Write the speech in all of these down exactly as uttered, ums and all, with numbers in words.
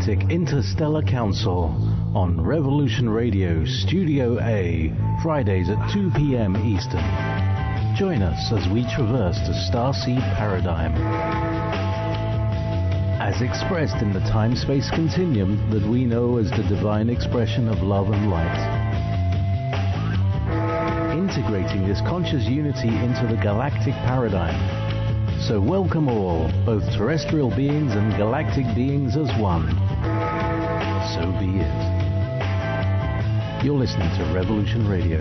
Galactic Interstellar Council on Revolution Radio Studio A, Fridays at two p.m. Eastern. Join us as we traverse the starseed paradigm, as expressed in the time-space continuum that we know as the divine expression of love and light. Integrating this conscious unity into the galactic paradigm. So welcome all, both terrestrial beings and galactic beings as one. So be it. You're listening to Revolution Radio.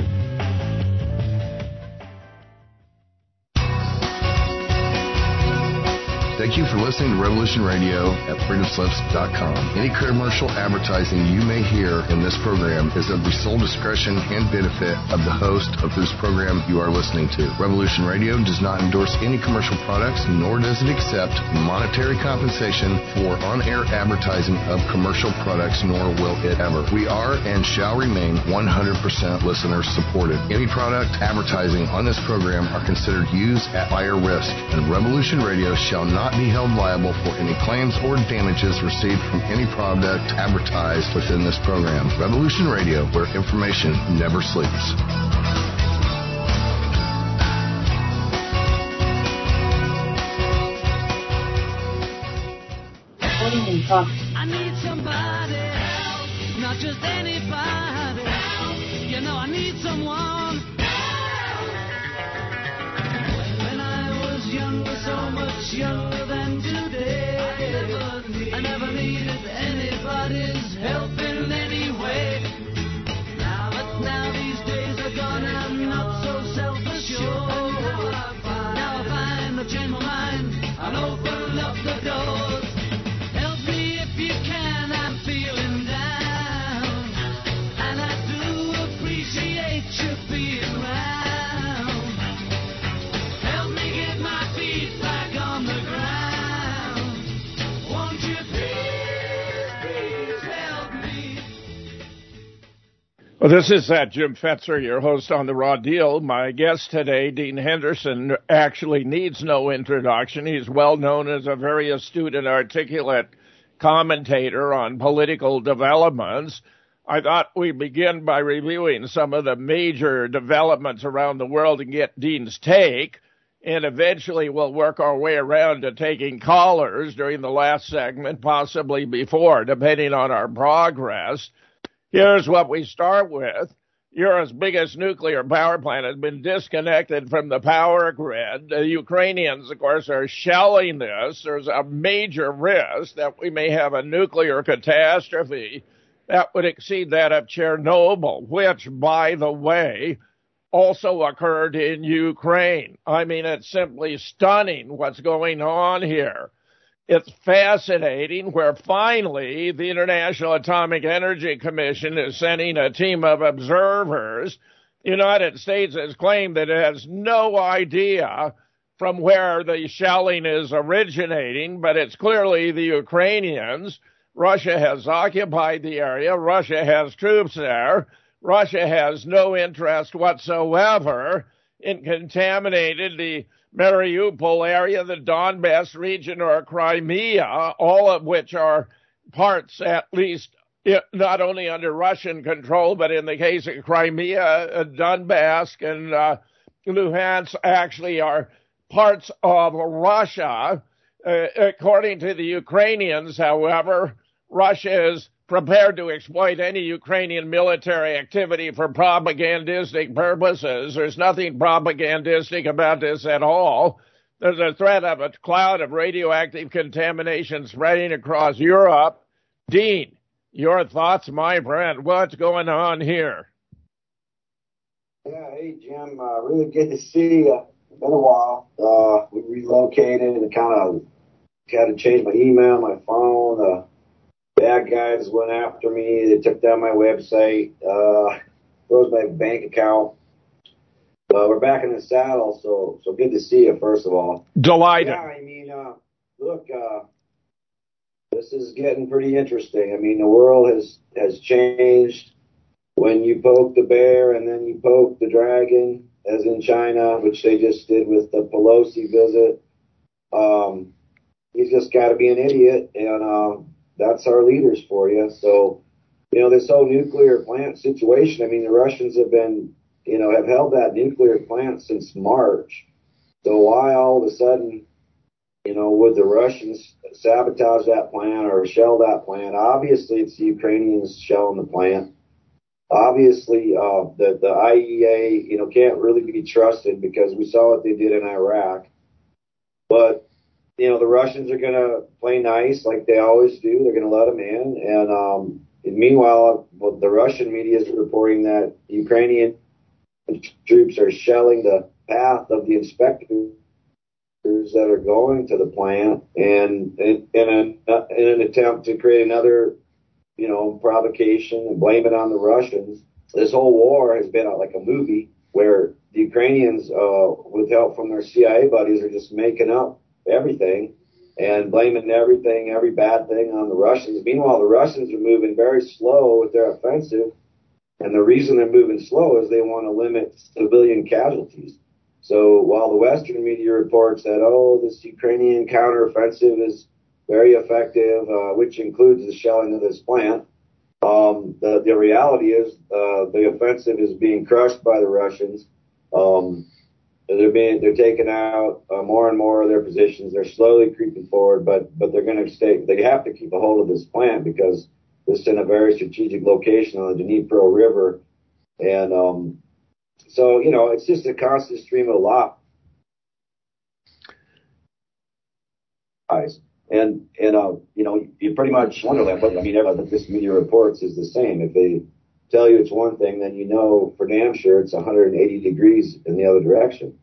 Thank you for listening to Revolution Radio at freedom slips dot com. Any commercial advertising you may hear in this program is of the sole discretion and benefit of the host of whose program you are listening to. Revolution Radio does not endorse any commercial products, nor does it accept monetary compensation for on-air advertising of commercial products, nor will it ever. We are and shall remain one hundred percent listener supported. Any product advertising on this program are considered used at buyer risk, and Revolution Radio shall not be held liable for any claims or damages received from any product advertised within this program. Revolution Radio, where information never sleeps. I need somebody help, not just anybody help. You know I need someone. When I was younger, so much younger than today, I never needed anybody's help in any way. Now, but now these days are gone, I'm not so self-assured. Now I find I've changed my mind and opened up the doors. Help me if you can, I'm feeling down, and I do appreciate you being around. Help me get my feet back on the ground. Won't you please, please help me? Well, this is uh, Jim Fetzer, your host on The Raw Deal. My guest today, Dean Henderson, actually needs no introduction. He's well known as a very astute and articulate commentator on political developments. I thought we'd begin by reviewing some of the major developments around the world and get Dean's take, and eventually we'll work our way around to taking callers during the last segment, possibly before, depending on our progress. Here's what we start with. Europe's biggest nuclear power plant has been disconnected from the power grid. The Ukrainians, of course, are shelling this. There's a major risk that we may have a nuclear catastrophe that would exceed that of Chernobyl, which, by the way, also occurred in Ukraine. I mean, it's simply stunning what's going on here. It's fascinating where finally the International Atomic Energy Commission is sending a team of observers. The United States has claimed that it has no idea from where the shelling is originating, but it's clearly the Ukrainians. Russia has occupied the area. Russia has troops there. Russia has no interest whatsoever in contaminating the Mariupol area, the Donbass region, or Crimea, all of which are parts, at least, not only under Russian control, but in the case of Crimea, Donbass, and uh, Luhansk actually are parts of Russia. Uh, according to the Ukrainians, however, Russia is prepared to exploit any Ukrainian military activity for propagandistic purposes. There's nothing propagandistic about this at all. There's a threat of a cloud of radioactive contamination spreading across Europe. Dean, your thoughts, my friend. What's going on here? Yeah, hey, Jim. Uh, really good to see you. It's been a while. Uh, we relocated and kind of had to change my email, my phone. Uh, Bad guys went after me. They took down my website, uh, froze my bank account. Uh, we're back in the saddle, so so good to see you, first of all. Delighted. Yeah, I mean, uh, look, uh, this is getting pretty interesting. I mean, the world has, has changed. When you poke the bear and then you poke the dragon, as in China, which they just did with the Pelosi visit, um, he's just got to be an idiot and uh, that's our leaders for you. So, you know, this whole nuclear plant situation, I mean, the Russians have been, you know, have held that nuclear plant since March. So why all of a sudden, you know, would the Russians sabotage that plant or shell that plant? Obviously, it's the Ukrainians shelling the plant. Obviously, uh, the, the I E A, you know, can't really be trusted because we saw what they did in Iraq. But, you know, the Russians are going to play nice like they always do. They're going to let them in. And, um, and meanwhile, well, the Russian media is reporting that Ukrainian troops are shelling the path of the inspectors that are going to the plant, and in, in, an, in an attempt to create another, you know, provocation and blame it on the Russians. This whole war has been like a movie where the Ukrainians, uh, with help from their C I A buddies, are just making up everything and blaming everything, every bad thing on the Russians. Meanwhile, the Russians are moving very slow with their offensive, and the reason they're moving slow is they want to limit civilian casualties. So while the Western media reports that, oh, this Ukrainian counteroffensive is very effective, uh, which includes the shelling of this plant, um, the, the reality is uh, the offensive is being crushed by the Russians. Um, they're being they're taking out uh, more and more of their positions. They're slowly creeping forward, but but they're going to stay. They have to keep a hold of this plant because it's in a very strategic location on the Dnipro River, and um, so you know it's just a constant stream of lies. And, and, uh, you know, you pretty much wonder that, but I mean, everything this media reports is the same. If they tell you it's one thing, then you know for damn sure it's one hundred eighty degrees in the other direction.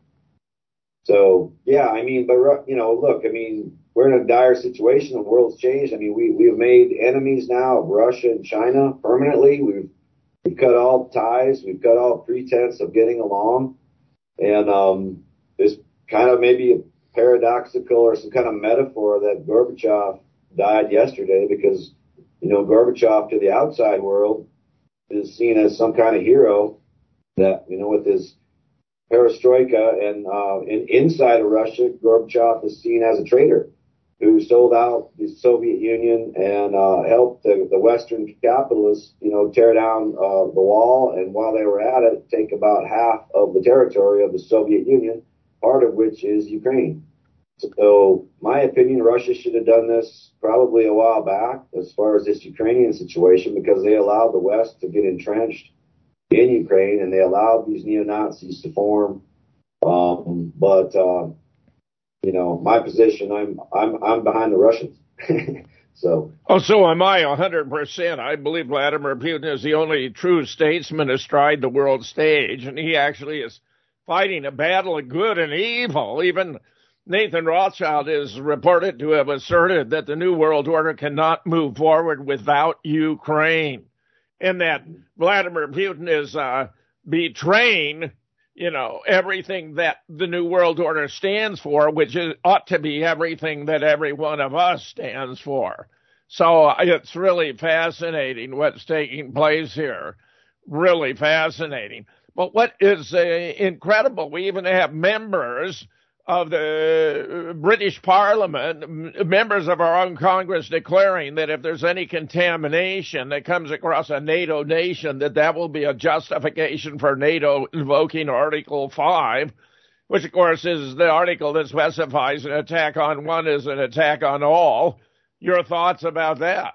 So, yeah, I mean, but, you know, look, I mean, we're in a dire situation. The world's changed. I mean, we, we've made enemies now of Russia and China permanently. We've, we've cut all ties. We've cut all pretense of getting along. And, um, there's kind of maybe a paradoxical or some kind of metaphor that Gorbachev died yesterday because, you know, Gorbachev to the outside world is seen as some kind of hero that, you know, with his perestroika, and uh, in, inside of Russia, Gorbachev is seen as a traitor who sold out the Soviet Union and uh, helped the, the Western capitalists, you know, tear down uh, the wall, and while they were at it, take about half of the territory of the Soviet Union, part of which is Ukraine. So, my opinion, Russia should have done this probably a while back as far as this Ukrainian situation, because they allowed the West to get entrenched in Ukraine and they allowed these neo-Nazis to form. Um, but, uh, you know, my position, I'm I'm I'm behind the Russians. So. Oh, so am I, one hundred percent. I believe Vladimir Putin is the only true statesman astride the world stage, and he actually is fighting a battle of good and evil. Even Nathan Rothschild is reported to have asserted that the New World Order cannot move forward without Ukraine, and that Vladimir Putin is uh, betraying, you know, everything that the New World Order stands for, which is, ought to be everything that every one of us stands for. So it's really fascinating what's taking place here. Really fascinating. But what is uh, incredible, we even have members of the British Parliament, m- members of our own Congress declaring that if there's any contamination that comes across a NATO nation, that that will be a justification for NATO invoking Article five, which, of course, is the article that specifies an attack on one is an attack on all. Your thoughts about that?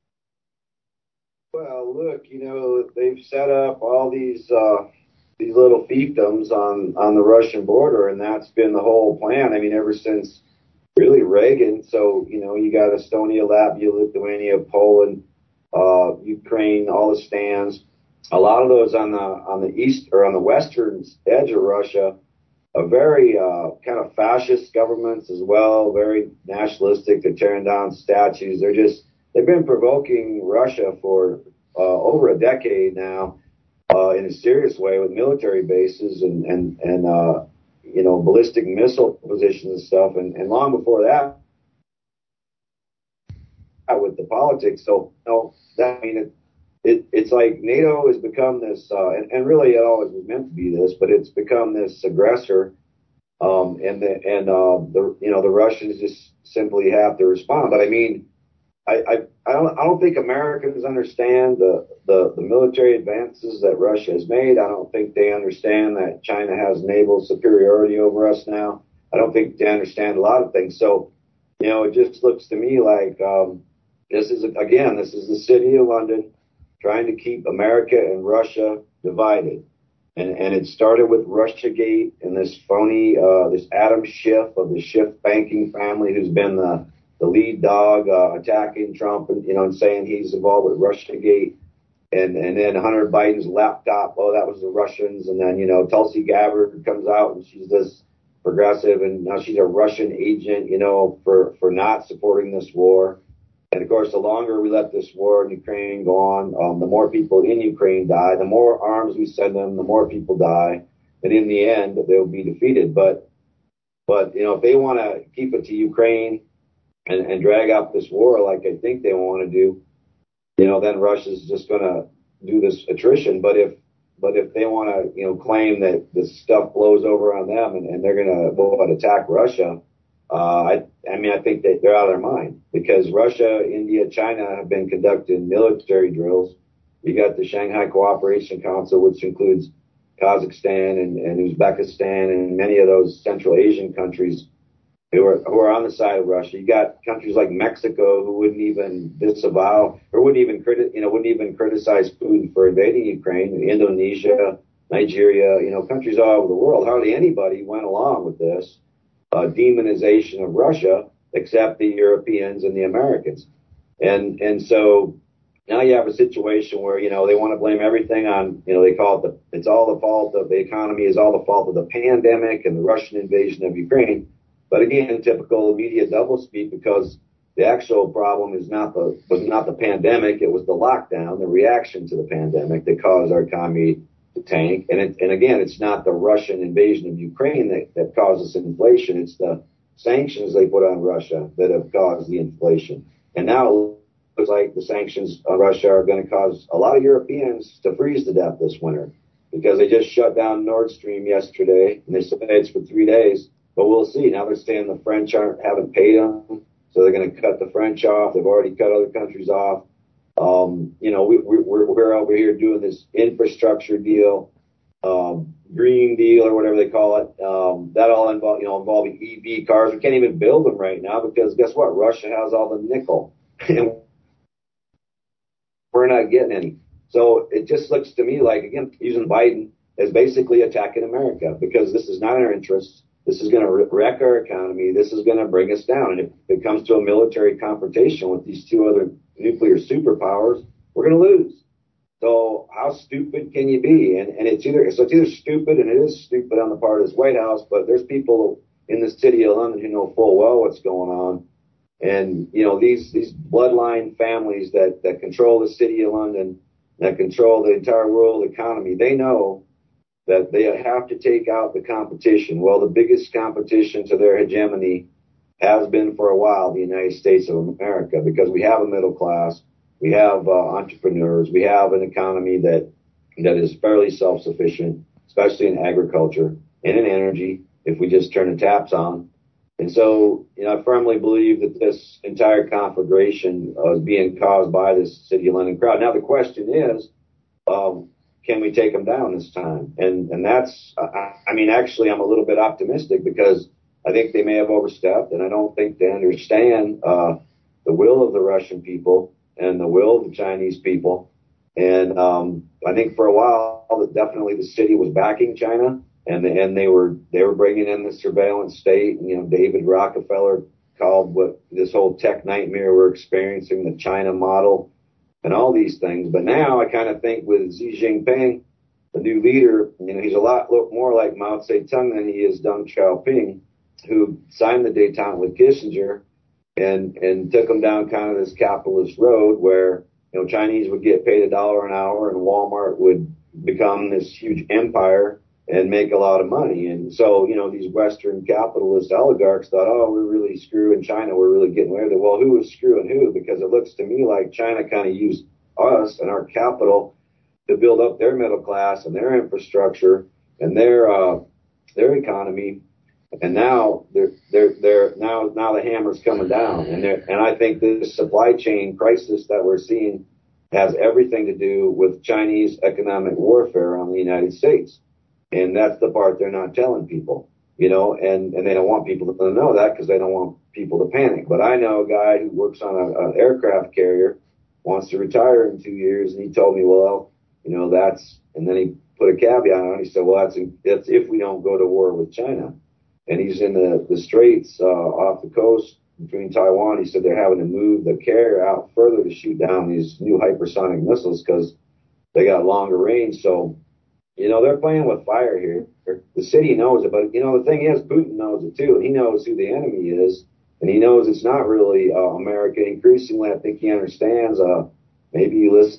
Well, look, you know, they've set up all these uh, these little fiefdoms on, on the Russian border, and that's been the whole plan. I mean, ever since really Reagan. So, you know, you got Estonia, Latvia, Lithuania, Poland, uh, Ukraine, all the stands. A lot of those on the on the east or on the western edge of Russia are very uh, kind of fascist governments as well, very nationalistic. They're tearing down statues. They're just they've been provoking Russia for uh, over a decade now. Uh, in a serious way with military bases and, and, and uh, you know, ballistic missile positions and stuff. And, and long before that, with the politics. So, you know, that, I mean, it, it, it's like NATO has become this, uh, and, and really it always was meant to be this, but it's become this aggressor. Um, and the, and, uh, the, you know, the Russians just simply have to respond. But I mean, I, I, I don't, I don't think Americans understand the, the, the military advances that Russia has made. I don't think they understand that China has naval superiority over us now. I don't think they understand a lot of things. So, you know, it just looks to me like, um, this is, again, this is the city of London trying to keep America and Russia divided. And, and it started with Russiagate and this phony, uh, this Adam Schiff of the Schiff banking family, who's been the, the lead dog, uh, attacking Trump and, you know, and saying he's involved with Russiagate. And, and then Hunter Biden's laptop, oh, that was the Russians. And then, you know, Tulsi Gabbard comes out and she's this progressive, and now she's a Russian agent, you know, for, for not supporting this war. And of course, the longer we let this war in Ukraine go on, um, the more people in Ukraine die, the more arms we send them, the more people die. And in the end, they'll be defeated. But, but, you know, if they want to keep it to Ukraine and, and drag out this war like I think they want to do, you know, then Russia's just going to do this attrition. But if, but if they want to, you know, claim that this stuff blows over on them and, and they're going to well, attack Russia, uh, I, I mean, I think that they're out of their mind, because Russia, India, China have been conducting military drills. You got the Shanghai Cooperation Council, which includes Kazakhstan and, and Uzbekistan and many of those Central Asian countries who are, who are on the side of Russia. You got countries like Mexico who wouldn't even disavow or wouldn't even criti- you know, wouldn't even criticize Putin for invading Ukraine. Indonesia, Nigeria, you know, countries all over the world. Hardly anybody went along with this uh, demonization of Russia except the Europeans and the Americans. And, and so now you have a situation where, you know, they want to blame everything on, you know, they call it the, it's all the fault of the economy, is all the fault of the pandemic and the Russian invasion of Ukraine. But again, typical media doublespeak, because the actual problem is not the, was not the pandemic. It was the lockdown, the reaction to the pandemic that caused our economy to tank. And it, and again, it's not the Russian invasion of Ukraine that, that causes inflation. It's the sanctions they put on Russia that have caused the inflation. And now it looks like the sanctions on Russia are going to cause a lot of Europeans to freeze to death this winter, because they just shut down Nord Stream yesterday, and they said it's for three days. But we'll see. Now they're saying the French aren't, haven't paid them, so they're going to cut the French off. They've already cut other countries off. Um, you know, we, we're, we're over here doing this infrastructure deal, um, green deal or whatever they call it. Um, that all involve, you know, involving E V cars. We can't even build them right now because guess what? Russia has all the nickel, and we're not getting any. So it just looks to me like, again, using Biden as basically attacking America, because this is not in our interests. This is going to wreck our economy. This is going to bring us down. And if it comes to a military confrontation with these two other nuclear superpowers, we're going to lose. So how stupid can you be? And, and it's either, so it's either stupid, and it is stupid on the part of this White House, but there's people in the city of London who know full well what's going on. And, you know, these, these bloodline families that, that control the city of London, that control the entire world economy, they know that they have to take out the competition. Well, the biggest competition to their hegemony has been for a while the United States of America, because we have a middle class, we have uh, entrepreneurs, we have an economy that that is fairly self-sufficient, especially in agriculture and in energy, if we just turn the taps on. And so, you know, I firmly believe that this entire conflagration uh, is being caused by this City of London crowd. Now, the question is, um, can we take them down this time? And and that's, I, I mean, actually, I'm a little bit optimistic, because I think they may have overstepped, and I don't think they understand uh, the will of the Russian people and the will of the Chinese people. And um, I think for a while, definitely the city was backing China, and and they were they were bringing in the surveillance state. And, you know, David Rockefeller called what this whole tech nightmare we're experiencing the China model, and all these things. But now I kind of think with Xi Jinping, the new leader, you know, he's a lot more like Mao Zedong than he is Deng Xiaoping, who signed the détente with Kissinger and, and took him down kind of this capitalist road where, you know, Chinese would get paid a dollar an hour and Walmart would become this huge empire and make a lot of money. And so, you know, these Western capitalist oligarchs thought, oh, we're really screwing China. We're really getting away with it. Well, who was screwing who? Because it looks to me like China kind of used us and our capital to build up their middle class and their infrastructure and their, uh, their economy. And now they're, they're, they're now, now the hammer's coming down. And they're, and I think this supply chain crisis that we're seeing has everything to do with Chinese economic warfare on the United States. And that's the part they're not telling people, you know, and, and they don't want people to know that because they don't want people to panic. But I know a guy who works on an aircraft carrier, wants to retire in two years. And he told me, well, you know, that's, and then he put a caveat on it. He said, well, that's, that's if we don't go to war with China. And he's in the, the straits uh, off the coast between Taiwan. He said they're having to move the carrier out further to shoot down these new hypersonic missiles because they got longer range. So, you know, they're playing with fire here. The city knows it, but, you know, the thing is, Putin knows it too. He knows who the enemy is, and he knows it's not really uh, America. Increasingly, I think he understands. Uh, maybe he listens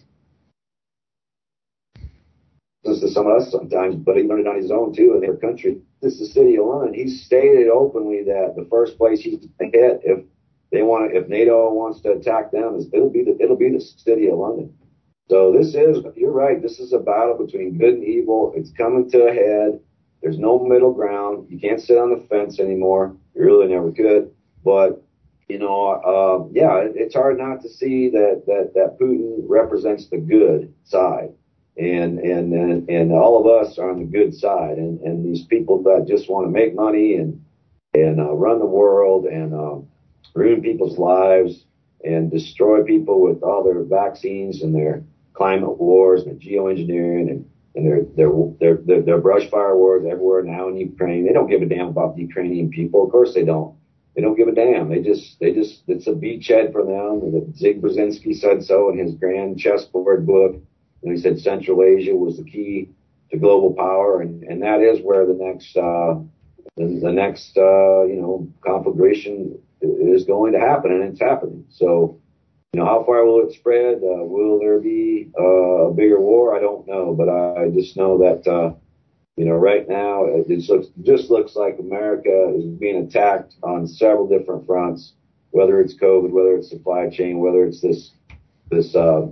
to some of us sometimes, but he learned it on his own too in their country. This is the city of London. He stated openly that the first place he's going to hit if they want to, if NATO wants to attack them, is it'll be the it'll be the city of London. So this is, you're right. This is a battle between good and evil. It's coming to a head. There's no middle ground. You can't sit on the fence anymore. You really never could. But you know, uh, yeah, it, it's hard not to see that that that Putin represents the good side. And, and, and, and all of us are on the good side. And, and these people that just want to make money and, and, uh, run the world and, um, ruin people's lives and destroy people with all their vaccines and their climate wars and their geoengineering and, and their, their, their, their, their brush fire wars everywhere now in Ukraine. They don't give a damn about the Ukrainian people. Of course they don't. They don't give a damn. They just, they just, it's a beachhead for them. And Zig Brzezinski said so in his grand chessboard book. And he said Central Asia was the key to global power, and, and that is where the next uh, the, the next uh, you know conflagration is going to happen, and it's happening. So, you know, how far will it spread? Uh, will there be uh, a bigger war? I don't know, but I, I just know that uh, you know right now it just looks just looks like America is being attacked on several different fronts, whether it's COVID, whether it's supply chain, whether it's this this. Uh,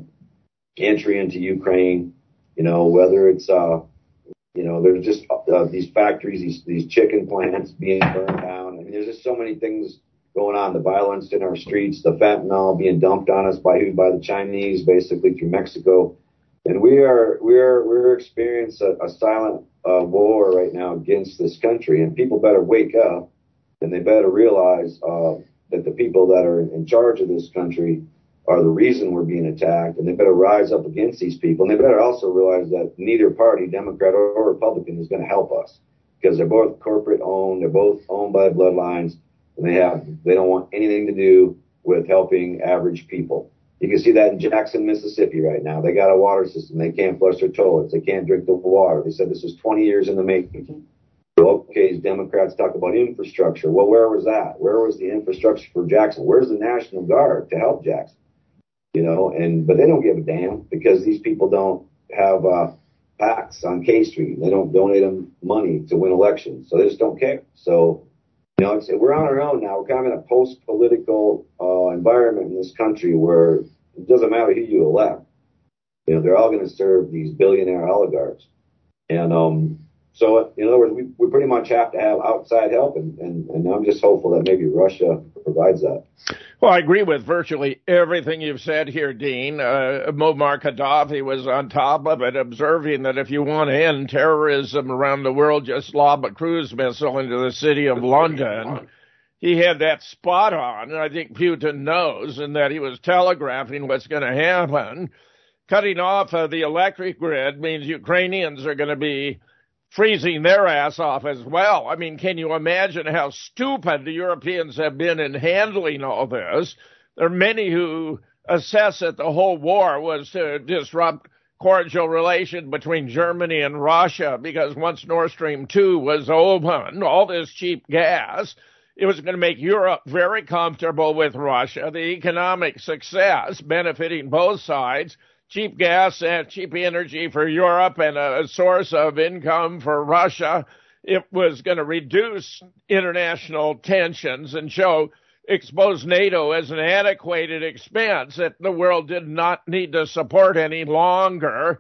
entry into Ukraine, you know, whether it's, uh, you know, there's just uh, these factories, these, these chicken plants being burned down. I mean, there's just so many things going on. The violence in our streets, the fentanyl being dumped on us by who? By the Chinese, basically through Mexico. And we are, we're, we're experiencing a, a silent uh, war right now against this country. And people better wake up and they better realize uh, that the people that are in charge of this country are the reason we're being attacked, and they better rise up against these people. And they better also realize that neither party, Democrat or Republican, is going to help us because they're both corporate owned. They're both owned by bloodlines, and they have they don't want anything to do with helping average people. You can see that in Jackson, Mississippi right now. They got a water system. They can't flush their toilets. They can't drink the water. They said this was twenty years in the making. So, okay, Democrats talk about infrastructure. Well, where was that? Where was the infrastructure for Jackson? Where's the National Guard to help Jackson? You know, and but they don't give a damn because these people don't have uh, PACs on K Street. They don't donate them money to win elections, so they just don't care. So, you know, it's, we're on our own now. We're kind of in a post-political uh, environment in this country where it doesn't matter who you elect. You know, they're all going to serve these billionaire oligarchs. And um, so, in other words, we, we pretty much have to have outside help, and, and, and I'm just hopeful that maybe Russia provides that. Well, I agree with virtually everything you've said here, Dean. Uh, Muammar Gaddafi was on top of it, observing that if you want to end terrorism around the world, just lob a cruise missile into the city of London. He had that spot on, and I think Putin knows, and that he was telegraphing what's going to happen. Cutting off uh, the electric grid means Ukrainians are going to be freezing their ass off as well. I mean, can you imagine how stupid the Europeans have been in handling all this? There are many who assess that the whole war was to disrupt cordial relations between Germany and Russia because once Nord Stream two was open, all this cheap gas, it was going to make Europe very comfortable with Russia. The economic success benefiting both sides. Cheap gas and cheap energy for Europe and a source of income for Russia. It was going to reduce international tensions and show, expose NATO as an antiquated expense that the world did not need to support any longer.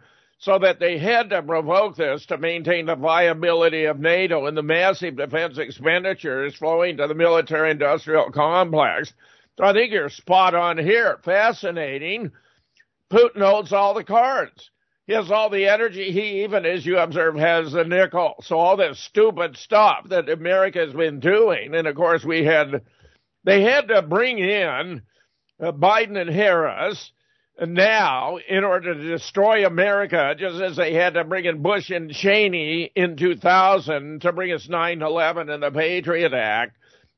so that they had to provoke this to maintain the viability of NATO and the massive defense expenditures flowing to the military-industrial complex. So I think you're spot on here. Fascinating. Putin holds all the cards. He has all the energy. He even, as you observe, has the nickel. So all this stupid stuff that America has been doing, and of course we had, they had to bring in uh, Biden and Harris now in order to destroy America, just as they had to bring in Bush and Cheney in two thousand to bring us nine eleven and the Patriot Act.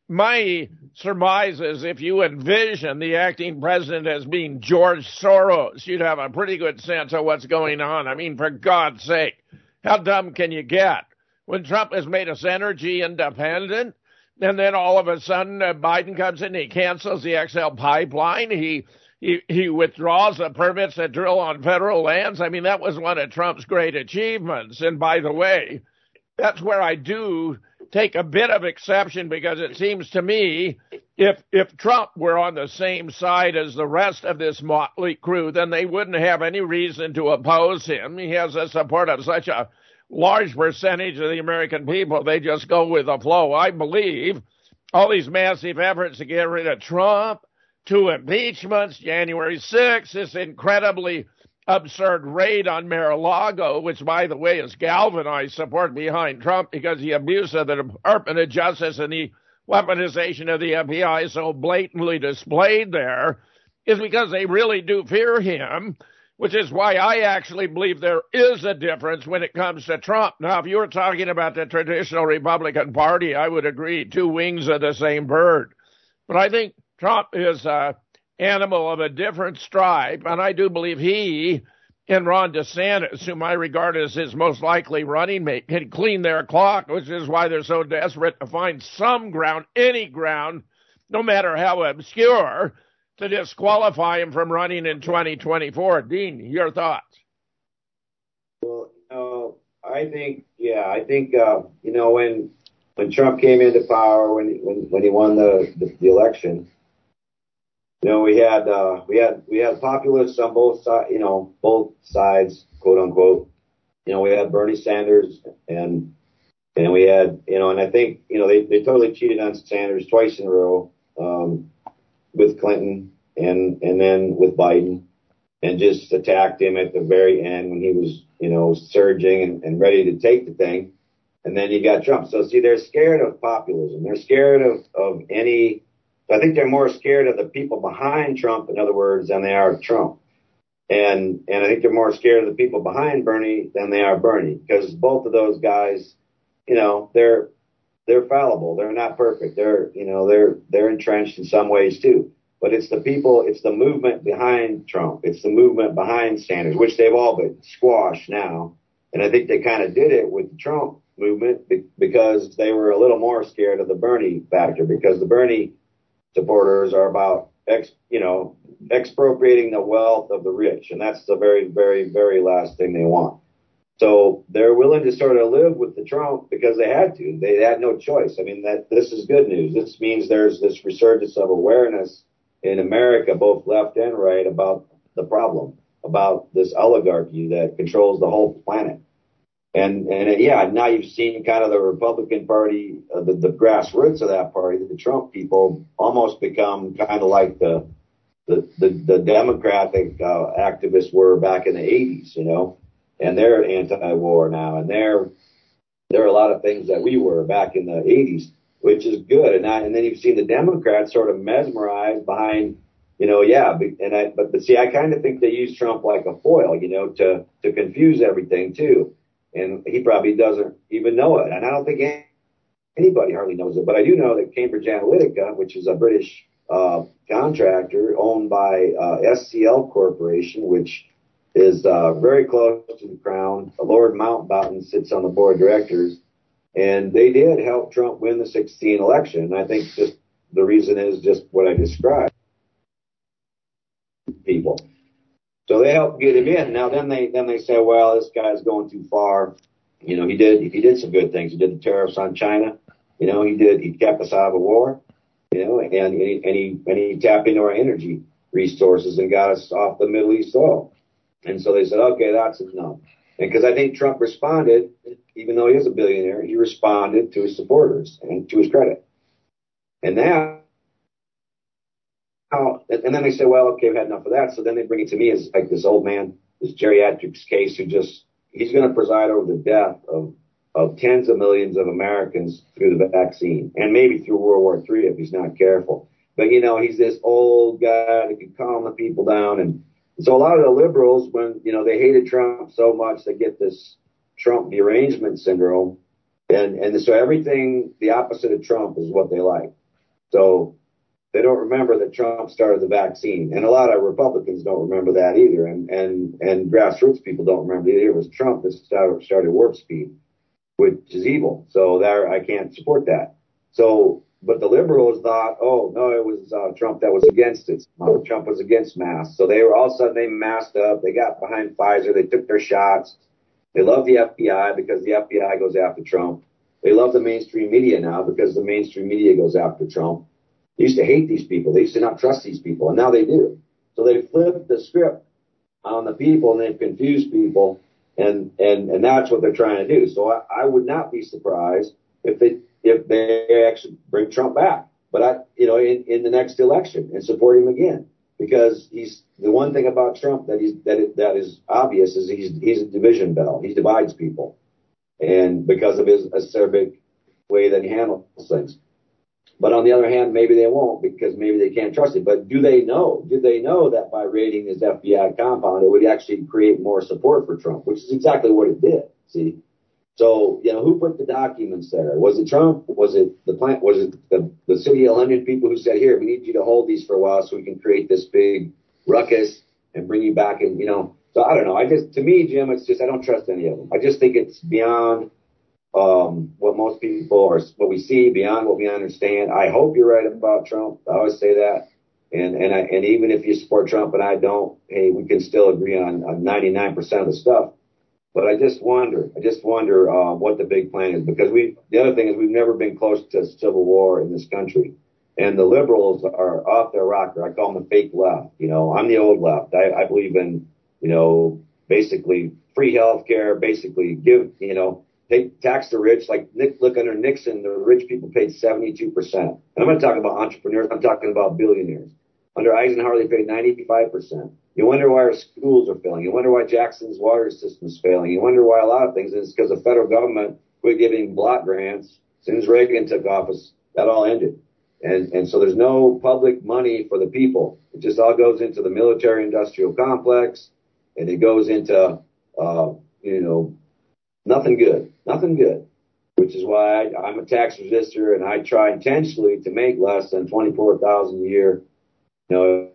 My surmise is if you envision the acting president as being George Soros, you'd have a pretty good sense of what's going on. I mean, for God's sake, how dumb can you get? When Trump has made us energy independent, and then all of a sudden uh, Biden comes in, he cancels the X L pipeline, he He, he withdraws the permits that drill on federal lands. I mean, that was one of Trump's great achievements. And by the way, that's where I do take a bit of exception, because it seems to me if if Trump were on the same side as the rest of this motley crew, then they wouldn't have any reason to oppose him. He has the support of such a large percentage of the American people. They just go with the flow. I believe all these massive efforts to get rid of Trump, two impeachments, January sixth, this incredibly absurd raid on Mar-a-Lago, which, by the way, has galvanized support behind Trump because the abuse of the Department of Justice and the weaponization of the F B I is so blatantly displayed there, is because they really do fear him, which is why I actually believe there is a difference when it comes to Trump. Now, if you were talking about the traditional Republican Party, I would agree, two wings of the same bird. But I think Trump is an animal of a different stripe, and I do believe he and Ron DeSantis, whom I regard as his most likely running mate, can clean their clock, which is why they're so desperate to find some ground, any ground, no matter how obscure, to disqualify him from running in twenty twenty-four. Dean, your thoughts? Well, uh, I think, yeah, I think, uh, you know, when when Trump came into power, when when, when he won the, the, the election, you know, we had uh, we had we had populists on both sides, you know, both sides, quote unquote. You know, we had Bernie Sanders and and we had, you know, and I think, you know, they, they totally cheated on Sanders twice in a row, um, with Clinton and and then with Biden, and just attacked him at the very end when he was, you know, surging and, and ready to take the thing. And then you got Trump. So see, they're scared of populism. They're scared of, of any. I think they're more scared of the people behind Trump, in other words, than they are of Trump. And and I think they're more scared of the people behind Bernie than they are Bernie, because both of those guys, you know, they're they're fallible. They're not perfect. They're, you know, they're they're entrenched in some ways too. But it's the people, it's the movement behind Trump. It's the movement behind Sanders, which they've all been squashed now. And I think they kind of did it with the Trump movement because they were a little more scared of the Bernie factor, because the Bernie supporters are about, ex, you know, expropriating the wealth of the rich. And that's the very, very, very last thing they want. So they're willing to sort of live with the Trump because they had to. They had no choice. I mean, that this is good news. This means there's this resurgence of awareness in America, both left and right, about the problem, about this oligarchy that controls the whole planet. And, and yeah, now you've seen kind of the Republican Party, uh, the, the grassroots of that party, the Trump people, almost become kind of like the the, the, the Democratic uh, activists were back in the eighties, you know, and they're anti-war now. And they're, there are a lot of things that we were back in the eighties, which is good. And, I, and then you've seen the Democrats sort of mesmerized behind, you know, yeah, and I, but, but see, I kind of think they use Trump like a foil, you know, to, to confuse everything too. And he probably doesn't even know it. And I don't think anybody hardly knows it. But I do know that Cambridge Analytica, which is a British uh, contractor owned by uh, S C L Corporation, which is uh, very close to the crown. Lord Mountbatten sits on the board of directors. And they did help Trump win the sixteen election. And I think just the reason is just what I described. People. So they helped get him in. Now then they then they say, well, this guy's going too far. You know, he did he did some good things. He did the tariffs on China. You know, he did he kept us out of a war. You know, and and he and he, and he tapped into our energy resources and got us off the Middle East oil. And so they said, okay, that's enough. And because I think Trump responded, even though he is a billionaire, he responded to his supporters and to his credit. And now, and then they say, well, okay, we've had enough of that. So then they bring it to me as like this old man, this geriatrics case who just, he's going to preside over the death of, of tens of millions of Americans through the vaccine and maybe through World War Three if he's not careful. But, you know, he's this old guy that can calm the people down. And so a lot of the liberals, when, you know, they hated Trump so much, they get this Trump derangement syndrome. And, and so everything, the opposite of Trump is what they like. So they don't remember that Trump started the vaccine. And a lot of Republicans don't remember that either. And, and, and grassroots people don't remember either. It was Trump that started, started Warp Speed, which is evil. So there, I can't support that. So, but the liberals thought, oh, no, it was uh, Trump that was against it. Uh, Trump was against masks. So they were all of a sudden, they masked up. They got behind Pfizer. They took their shots. They love the F B I because the F B I goes after Trump. They love the mainstream media now because the mainstream media goes after Trump. They used to hate these people. They used to not trust these people, and now they do. So they flipped the script on the people, and they've confused people, and and and that's what they're trying to do. So I, I would not be surprised if they if they actually bring Trump back, but I, you know, in, in the next election and support him again, because he's the one thing about Trump that he's that it, that is obvious is he's he's a division bell. He divides people, and because of his acerbic way that he handles things. But on the other hand, maybe they won't because maybe they can't trust it. But do they know? Do they know that by raiding his F B I compound, it would actually create more support for Trump, which is exactly what it did. See, so you know, who put the documents there? Was it Trump? Was it the plant? Was it the, the city of London people who said, "Here, we need you to hold these for a while so we can create this big ruckus and bring you back"? And you know, so I don't know. I just, to me, Jim, it's just I don't trust any of them. I just think it's beyond. Um, what most people are, what we see, beyond what we understand. I hope you're right about Trump. I always say that. And, and I, and even if you support Trump and I don't, hey, we can still agree on, on ninety-nine percent of the stuff. But I just wonder, I just wonder, uh, what the big plan is, because we, the other thing is we've never been close to civil war in this country. And the liberals are off their rocker. I call them the fake left. You know, I'm the old left. I, I believe in, you know, basically free health care, basically give, you know, Take, tax the rich, like Nick, look under Nixon, the rich people paid seventy-two percent. And I'm not talking about entrepreneurs, I'm talking about billionaires. Under Eisenhower, they paid ninety-five percent. You wonder why our schools are failing. You wonder why Jackson's water system is failing. You wonder why a lot of things, and it's because the federal government quit giving block grants. As soon as Reagan took office, that all ended. And, and so there's no public money for the people. It just all goes into the military industrial complex, and it goes into, uh, you know, Nothing good, nothing good, which is why I, I'm a tax resistor, and I try intentionally to make less than twenty-four thousand dollars a year. You know,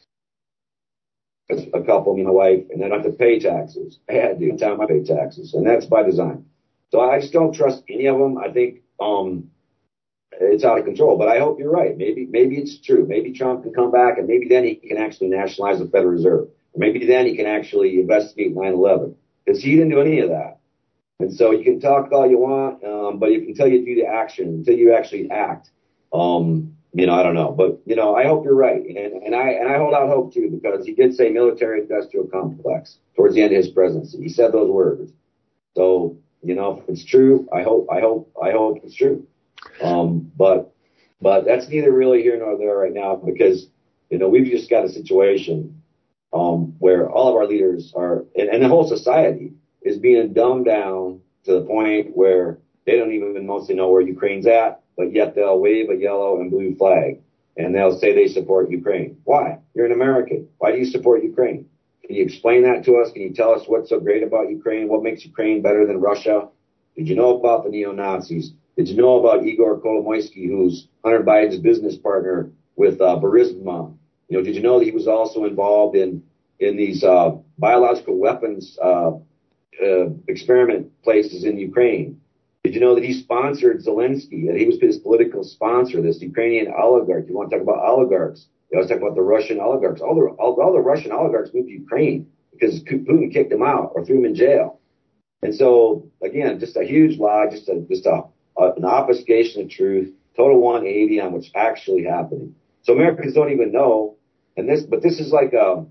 a couple, me and my wife, and then I have to pay taxes. I had to time I pay taxes, and that's by design. So I just don't trust any of them. I think um, it's out of control. But I hope you're right. Maybe, maybe it's true. Maybe Trump can come back, and maybe then he can actually nationalize the Federal Reserve. Or maybe then he can actually investigate nine eleven, because he didn't do any of that. And so you can talk all you want, um, but if until you do the action, until you actually act, um, you know, I don't know. But, you know, I hope you're right. And, and I and I hold out hope, too, because he did say military industrial complex towards the end of his presidency. He said those words. So, you know, if it's true, I hope I hope, I hope it's true. Um, but but that's neither really here nor there right now, because, you know, we've just got a situation um, where all of our leaders are, and, and the whole society is being dumbed down to the point where they don't even mostly know where Ukraine's at, but yet they'll wave a yellow and blue flag, and they'll say they support Ukraine. Why? You're an American. Why do you support Ukraine? Can you explain that to us? Can you tell us what's so great about Ukraine? What makes Ukraine better than Russia? Did you know about the neo-Nazis? Did you know about Igor Kolomoisky, who's Hunter Biden's business partner with uh, Burisma? You know, did you know that he was also involved in in these uh, biological weapons uh Uh, experiment places in Ukraine? Did you know that he sponsored Zelensky, that he was his political sponsor, this Ukrainian oligarch? You want to talk about oligarchs? You always talk about the Russian oligarchs. All the, all, all the Russian oligarchs moved to Ukraine because Putin kicked them out or threw them in jail. And so, again, just a huge lie, just a, just a, a, an obfuscation of truth, total one eighty on what's actually happening. So Americans don't even know. And this, but this is like a,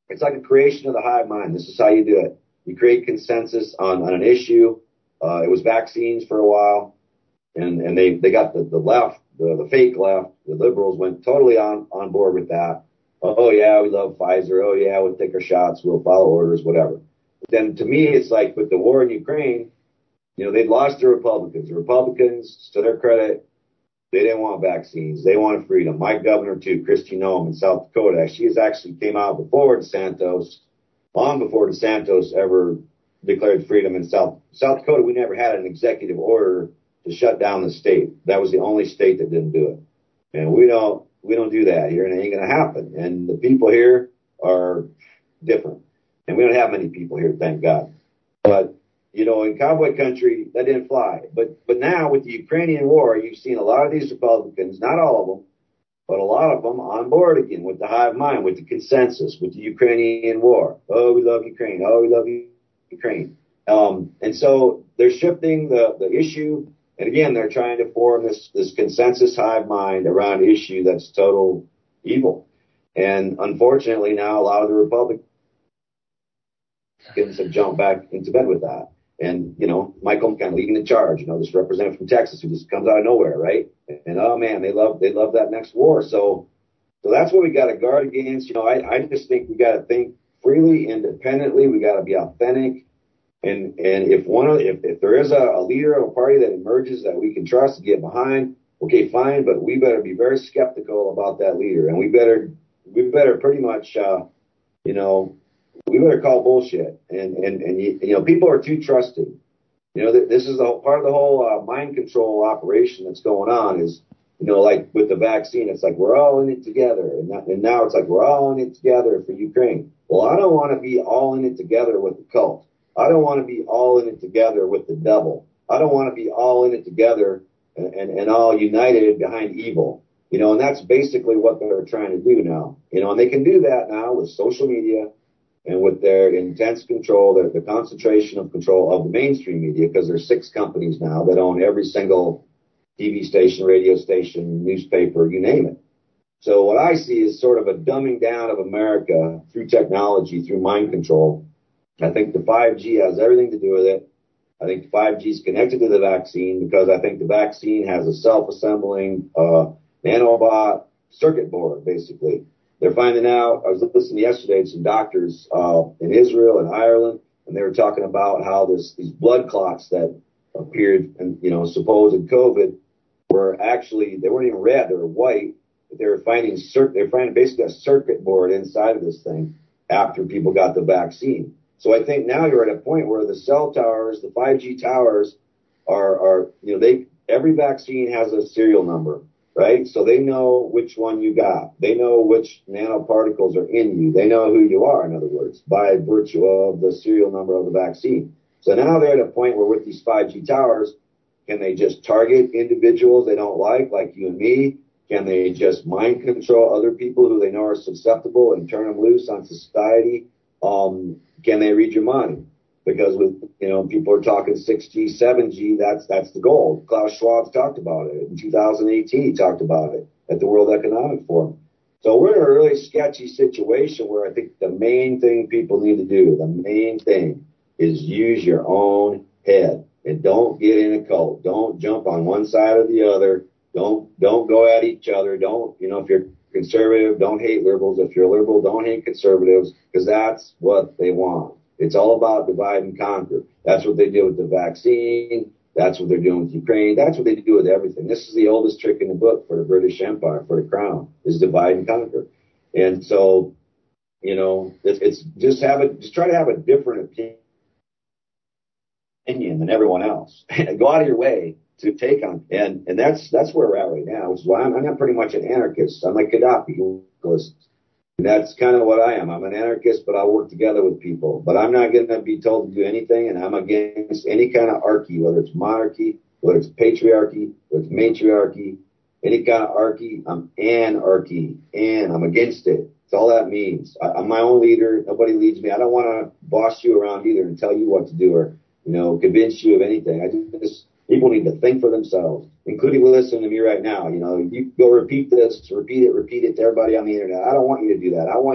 it's like a creation of the hive mind. This is how you do it. You create consensus on, on an issue. Uh, it was vaccines for a while, and, and they, they got the, the left, the, the fake left, the liberals went totally on, on board with that. Oh, yeah, we love Pfizer. Oh, yeah, we'll take our shots. We'll follow orders, whatever. But then to me, it's like with the war in Ukraine, you know, they'd lost the Republicans. The Republicans, to their credit, they didn't want vaccines. They wanted freedom. My governor, too, Kristi Noem in South Dakota, she has actually came out before DeSantis, long before DeSantis ever declared freedom in South South Dakota. We never had an executive order to shut down the state. That was the only state that didn't do it. And we don't we don't do that here, and it ain't going to happen. And the people here are different. And we don't have many people here, thank God. But, you know, in cowboy country, that didn't fly. But but now with the Ukrainian war, you've seen a lot of these Republicans, not all of them, but a lot of them on board again with the hive mind, with the consensus, with the Ukrainian war. Oh, we love Ukraine. Oh, we love Ukraine. Um, and so they're shifting the, the issue. And again, they're trying to form this, this consensus hive mind around an issue that's total evil. And unfortunately now a lot of the Republicans have jumped back into bed with that. And, you know, Michael kind of leading the charge, you know, this representative from Texas who just comes out of nowhere, right? And, oh man, they love, they love that next war. So, so that's what we got to guard against. You know, I, I just think we got to think freely, independently. We got to be authentic. And, and if one of, if, if there is a, a leader of a party that emerges that we can trust and get behind, okay, fine, but we better be very skeptical about that leader. And we better, we better pretty much, uh, you know, we better call bullshit. And, and, and you, you know, people are too trusting. You know, th- this is the whole, part of the whole uh, mind control operation that's going on is, you know, like with the vaccine, it's like we're all in it together. And, that, and now it's like we're all in it together for Ukraine. Well, I don't want to be all in it together with the cult. I don't want to be all in it together with the devil. I don't want to be all in it together and, and, and all united behind evil. You know, and that's basically what they're trying to do now. You know, and they can do that now with social media and with their intense control, their, the concentration of control of the mainstream media, because there's six companies now that own every single T V station, radio station, newspaper, you name it. So what I see is sort of a dumbing down of America through technology, through mind control. I think the five G has everything to do with it. I think five G is connected to the vaccine because I think the vaccine has a self-assembling uh, nanobot circuit board, basically. They're finding out, I was listening yesterday to some doctors uh, in Israel and Ireland, and they were talking about how this, these blood clots that appeared in, you know, supposed COVID were actually, they weren't even red, they were white, but they were finding, cir- they were finding basically a circuit board inside of this thing after people got the vaccine. So I think now you're at a point where the cell towers, the five G towers are, are, you know, they, every vaccine has a serial number, right? So they know which one you got. They know which nanoparticles are in you. They know who you are, in other words, by virtue of the serial number of the vaccine. So now they're at a point where with these five G towers, can they just target individuals they don't like, like you and me? Can they just mind control other people who they know are susceptible and turn them loose on society? Um, can they read your mind? Because with, you know, people are talking six G, seven G, that's, that's the goal. Klaus Schwab talked about it. In two thousand eighteen, he talked about it at the World Economic Forum. So we're in a really sketchy situation where I think the main thing people need to do, the main thing is use your own head and don't get in a cult. Don't jump on one side or the other. Don't, don't go at each other. Don't, you know, if you're conservative, don't hate liberals. If you're liberal, don't hate conservatives, because that's what they want. It's all about divide and conquer. That's what they did with the vaccine. That's what they're doing with Ukraine. That's what they do with everything. This is the oldest trick in the book for the British Empire, for the crown, is divide and conquer. And so, you know, it's, it's just have a, just try to have a different opinion than everyone else. Go out of your way to take on, and and that's that's where we're at right now, which is why I'm, I'm pretty much an anarchist. I'm like Gaddafi, and that's kind of what I am. I'm an anarchist, but I'll work together with people. But I'm not going to be told to do anything, and I'm against any kind of archy, whether it's monarchy, whether it's patriarchy, whether it's matriarchy, any kind of archy. I'm anarchy, and I'm against it. That's all that means. I, I'm my own leader. Nobody leads me. I don't want to boss you around either and tell you what to do or, you know, convince you of anything. I just People need to think for themselves, including listening to me right now. You know, you go repeat this, repeat it, repeat it to everybody on the internet. I don't want you to do that. I want you to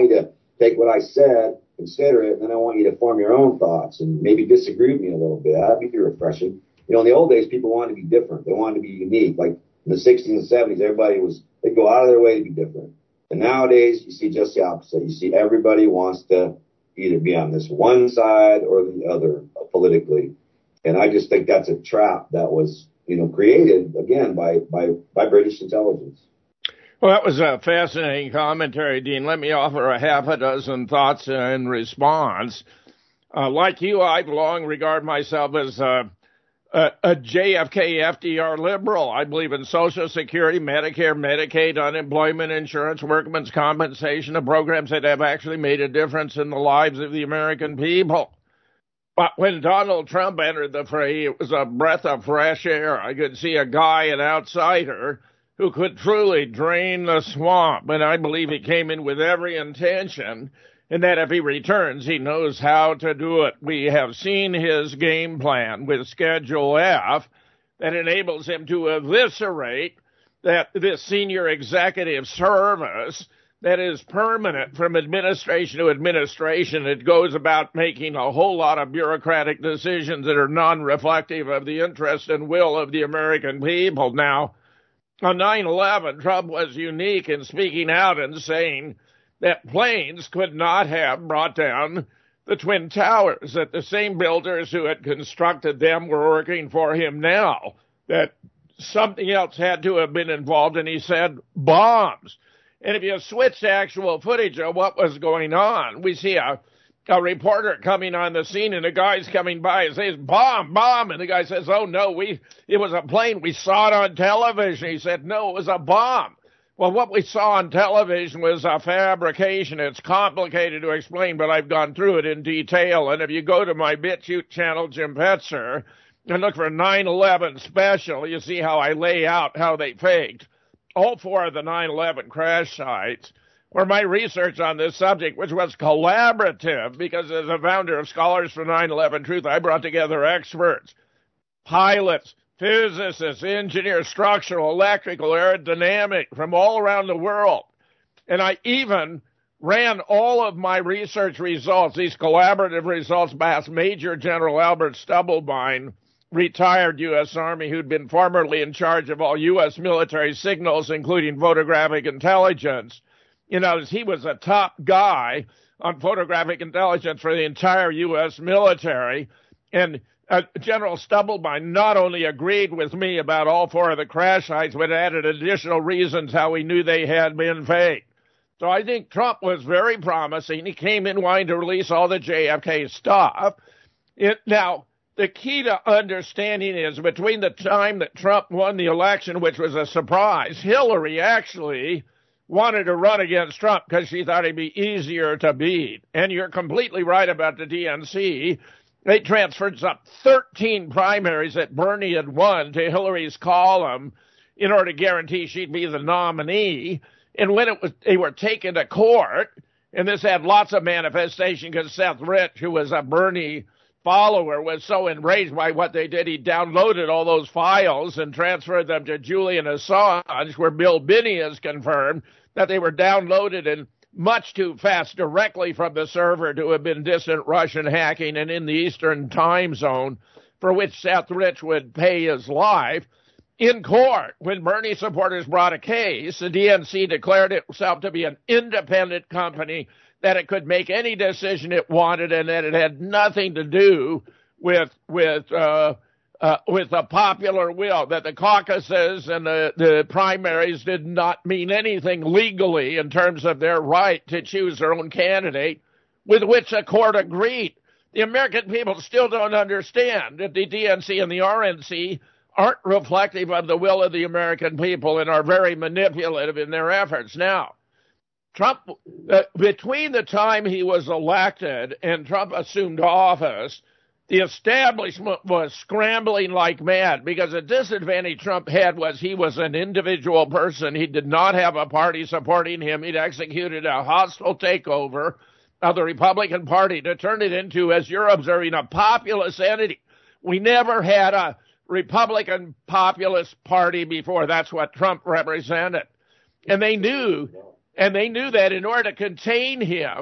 take what I said, consider it, and then I want you to form your own thoughts and maybe disagree with me a little bit. That'd be refreshing. You know, in the old days, people wanted to be different. They wanted to be unique. Like in the sixties and seventies, everybody was, they'd go out of their way to be different. And nowadays, you see just the opposite. You see everybody wants to either be on this one side or the other politically. And I just think that's a trap that was, you know, created, again, by, by, by British intelligence. Well, that was a fascinating commentary, Dean. Let me offer a half a dozen thoughts in response. Uh, like you, I've long regarded myself as a, a, a J F K F D R liberal. I believe in Social Security, Medicare, Medicaid, unemployment insurance, workmen's compensation, the programs that have actually made a difference in the lives of the American people. But when Donald Trump entered the fray, it was a breath of fresh air. I could see a guy, an outsider, who could truly drain the swamp. And I believe he came in with every intention, and that if he returns, he knows how to do it. We have seen his game plan with Schedule F that enables him to eviscerate that this senior executive service that is permanent from administration to administration. It goes about making a whole lot of bureaucratic decisions that are non-reflective of the interest and will of the American people. Now, on nine eleven, Trump was unique in speaking out and saying that planes could not have brought down the Twin Towers, that the same builders who had constructed them were working for him now, that something else had to have been involved, and he said bombs. And if you switch to actual footage of what was going on, we see a, a reporter coming on the scene, and the guy's coming by and says, bomb, bomb. And the guy says, oh, no, we it was a plane. We saw it on television. He said, no, it was a bomb. Well, what we saw on television was a fabrication. It's complicated to explain, but I've gone through it in detail. And if you go to my BitChute channel, Jim Fetzer, and look for nine eleven special, you see how I lay out how they faked all four of the nine eleven crash sites, where my research on this subject, which was collaborative, because as a founder of Scholars for nine eleven Truth, I brought together experts, pilots, physicists, engineers, structural, electrical, aerodynamic, from all around the world. And I even ran all of my research results, these collaborative results, past Major General Albert Stubblebine, retired U S Army, who'd been formerly in charge of all U S military signals, including photographic intelligence. You know, he was a top guy on photographic intelligence for the entire U S military. And uh, General Stubblebine not only agreed with me about all four of the crash sites, but added additional reasons how he knew they had been faked. So I think Trump was very promising. He came in wanting to release all the J F K stuff. It, now, the key to understanding is between the time that Trump won the election, which was a surprise, Hillary actually wanted to run against Trump because she thought he'd be easier to beat. And you're completely right about the D N C. They transferred up thirteen primaries that Bernie had won to Hillary's column in order to guarantee she'd be the nominee. And when it was, they were taken to court, and this had lots of manifestation because Seth Rich, who was a Bernie follower, was so enraged by what they did, he downloaded all those files and transferred them to Julian Assange, where Bill Binney has confirmed that they were downloaded and much too fast directly from the server to have been distant Russian hacking and in the Eastern time zone, for which Seth Rich would pay his life. In court, when Bernie supporters brought a case, the D N C declared itself to be an independent company, that it could make any decision it wanted, and that it had nothing to do with with uh, uh, with the popular will, that the caucuses and the, the primaries did not mean anything legally in terms of their right to choose their own candidate, with which the court agreed. The American people still don't understand that the D N C and the R N C aren't reflective of the will of the American people and are very manipulative in their efforts. Now, Trump, uh, between the time he was elected and Trump assumed office, the establishment was scrambling like mad, because the disadvantage Trump had was he was an individual person. He did not have a party supporting him. He'd executed a hostile takeover of the Republican Party to turn it into, as you're observing, a populist entity. We never had a Republican populist party before. That's what Trump represented. And they knew... And they knew that in order to contain him,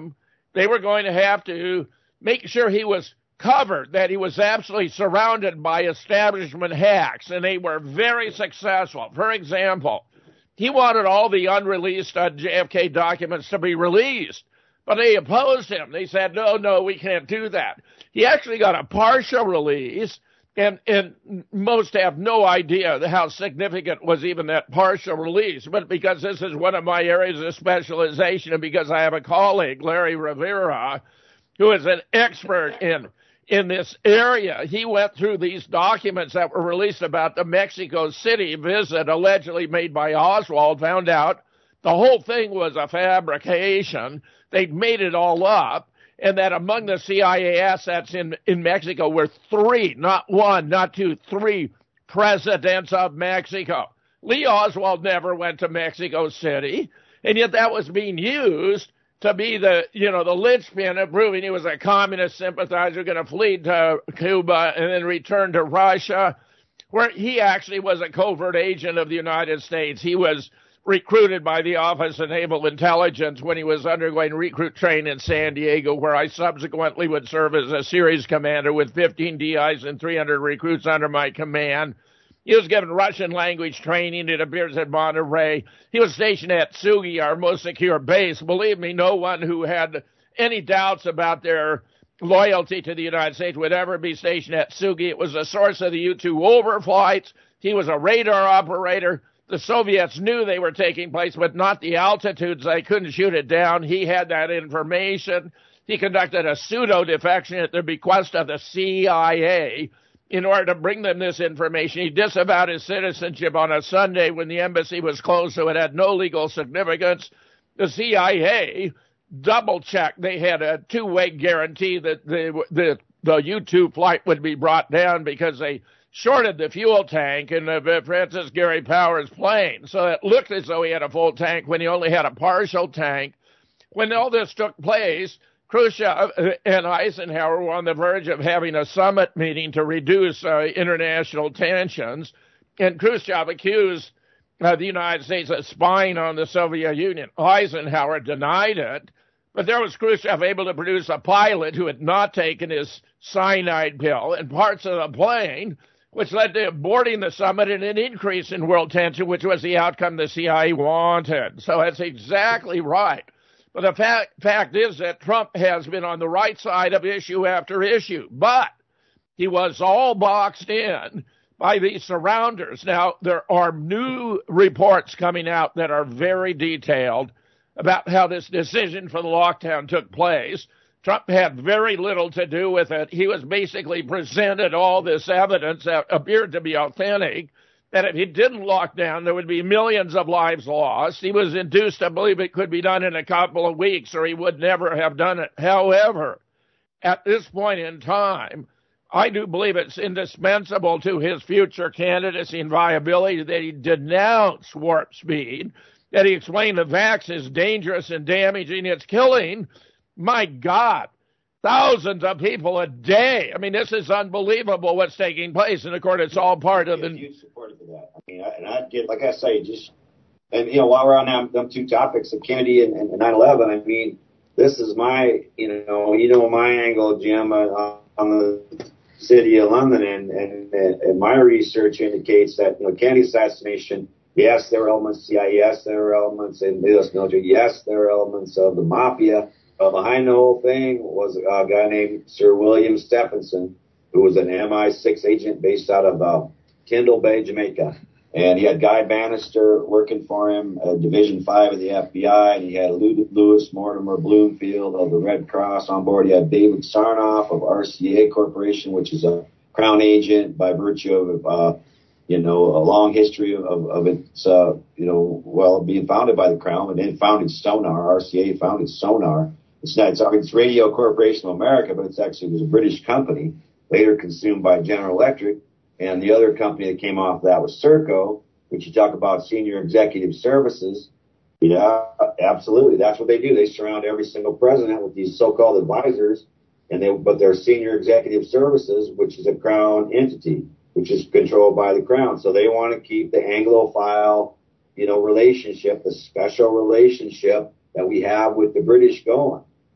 they were going to have to make sure he was covered, that he was absolutely surrounded by establishment hacks, and they were very successful. For example, he wanted all the unreleased uh, J F K documents to be released, but they opposed him. They said, no, no, we can't do that. He actually got a partial release, and, and most have no idea how significant was even that partial release. But because this is one of my areas of specialization, and because I have a colleague, Larry Rivera, who is an expert in in this area, he went through these documents that were released about the Mexico City visit allegedly made by Oswald, found out the whole thing was a fabrication. They'd made it all up, and that among the C I A assets in, in Mexico were three, not one, not two, three presidents of Mexico. Lee Oswald never went to Mexico City, and yet that was being used to be the, you know, the linchpin of proving he was a communist sympathizer going to flee to Cuba and then return to Russia, where he actually was a covert agent of the United States. He was recruited by the Office of Naval Intelligence when he was undergoing recruit training in San Diego, where I subsequently would serve as a series commander with fifteen D Is and three hundred recruits under my command. He was given Russian language training, it appears, at Monterey. He was stationed at Sugi, our most secure base. Believe me, no one who had any doubts about their loyalty to the United States would ever be stationed at Sugi. It was a source of the U two overflights. He was a radar operator. The Soviets knew they were taking place, but not the altitudes. They couldn't shoot it down. He had that information. He conducted a pseudo-defection at the bequest of the C I A. In order to bring them this information. He disavowed his citizenship on a Sunday when the embassy was closed, so it had no legal significance. The C I A double-checked. They had a two-way guarantee that the, the, the U two flight would be brought down because they shorted the fuel tank in the Francis Gary Powers plane. So it looked as though he had a full tank when he only had a partial tank. When all this took place, Khrushchev and Eisenhower were on the verge of having a summit meeting to reduce uh, international tensions, and Khrushchev accused uh, the United States of spying on the Soviet Union. Eisenhower denied it, but there was Khrushchev able to produce a pilot who had not taken his cyanide pill and parts of the plane, which led to boarding the summit and an increase in world tension, which was the outcome the C I A wanted. So that's exactly right. But the fact, fact is that Trump has been on the right side of issue after issue, but he was all boxed in by these surrounders. Now, there are new reports coming out that are very detailed about how this decision for the lockdown took place. Trump had very little to do with it. He was basically presented all this evidence that appeared to be authentic, that if he didn't lock down, there would be millions of lives lost. He was induced to believe it could be done in a couple of weeks, or he would never have done it. However, at this point in time, I do believe it's indispensable to his future candidacy and viability that he denounce warp speed, that he explain the vax is dangerous and damaging, it's killing, my God, thousands of people a day. I mean, this is unbelievable what's taking place, and of course, it's all part of the. Huge support for that. I mean, I, and I get, like I say, just and you know, while we're on them, them two topics of Kennedy and, and nine eleven, I mean, this is my, you know, you know, my angle, Jim, uh, on the city of London, and, and and my research indicates that, you know, Kennedy assassination. Yes, there were elements of C I A. Yes, there were elements in the U S military. Yes, there were elements of the mafia. Uh, behind the whole thing was a guy named Sir William Stephenson, who was an M I six agent based out of uh, Kendall Bay, Jamaica. And he had Guy Bannister working for him, uh, Division five of the F B I, and he had Lewis Mortimer Bloomfield of the Red Cross on board. He had David Sarnoff of R C A Corporation, which is a Crown agent by virtue of, uh, you know, a long history of, of its, uh, you know, well, being founded by the Crown, and then founded Sonar. R C A founded Sonar. It's not, it's, it's Radio Corporation of America, but it's actually, it was a British company, later consumed by General Electric. And the other company that came off that was Serco, which you talk about senior executive services. Yeah, absolutely. That's what they do. They surround every single president with these so-called advisors, and they, but they're senior executive services, which is a Crown entity, which is controlled by the Crown. So they want to keep the Anglophile, you know, relationship, the special relationship that we have with the British going.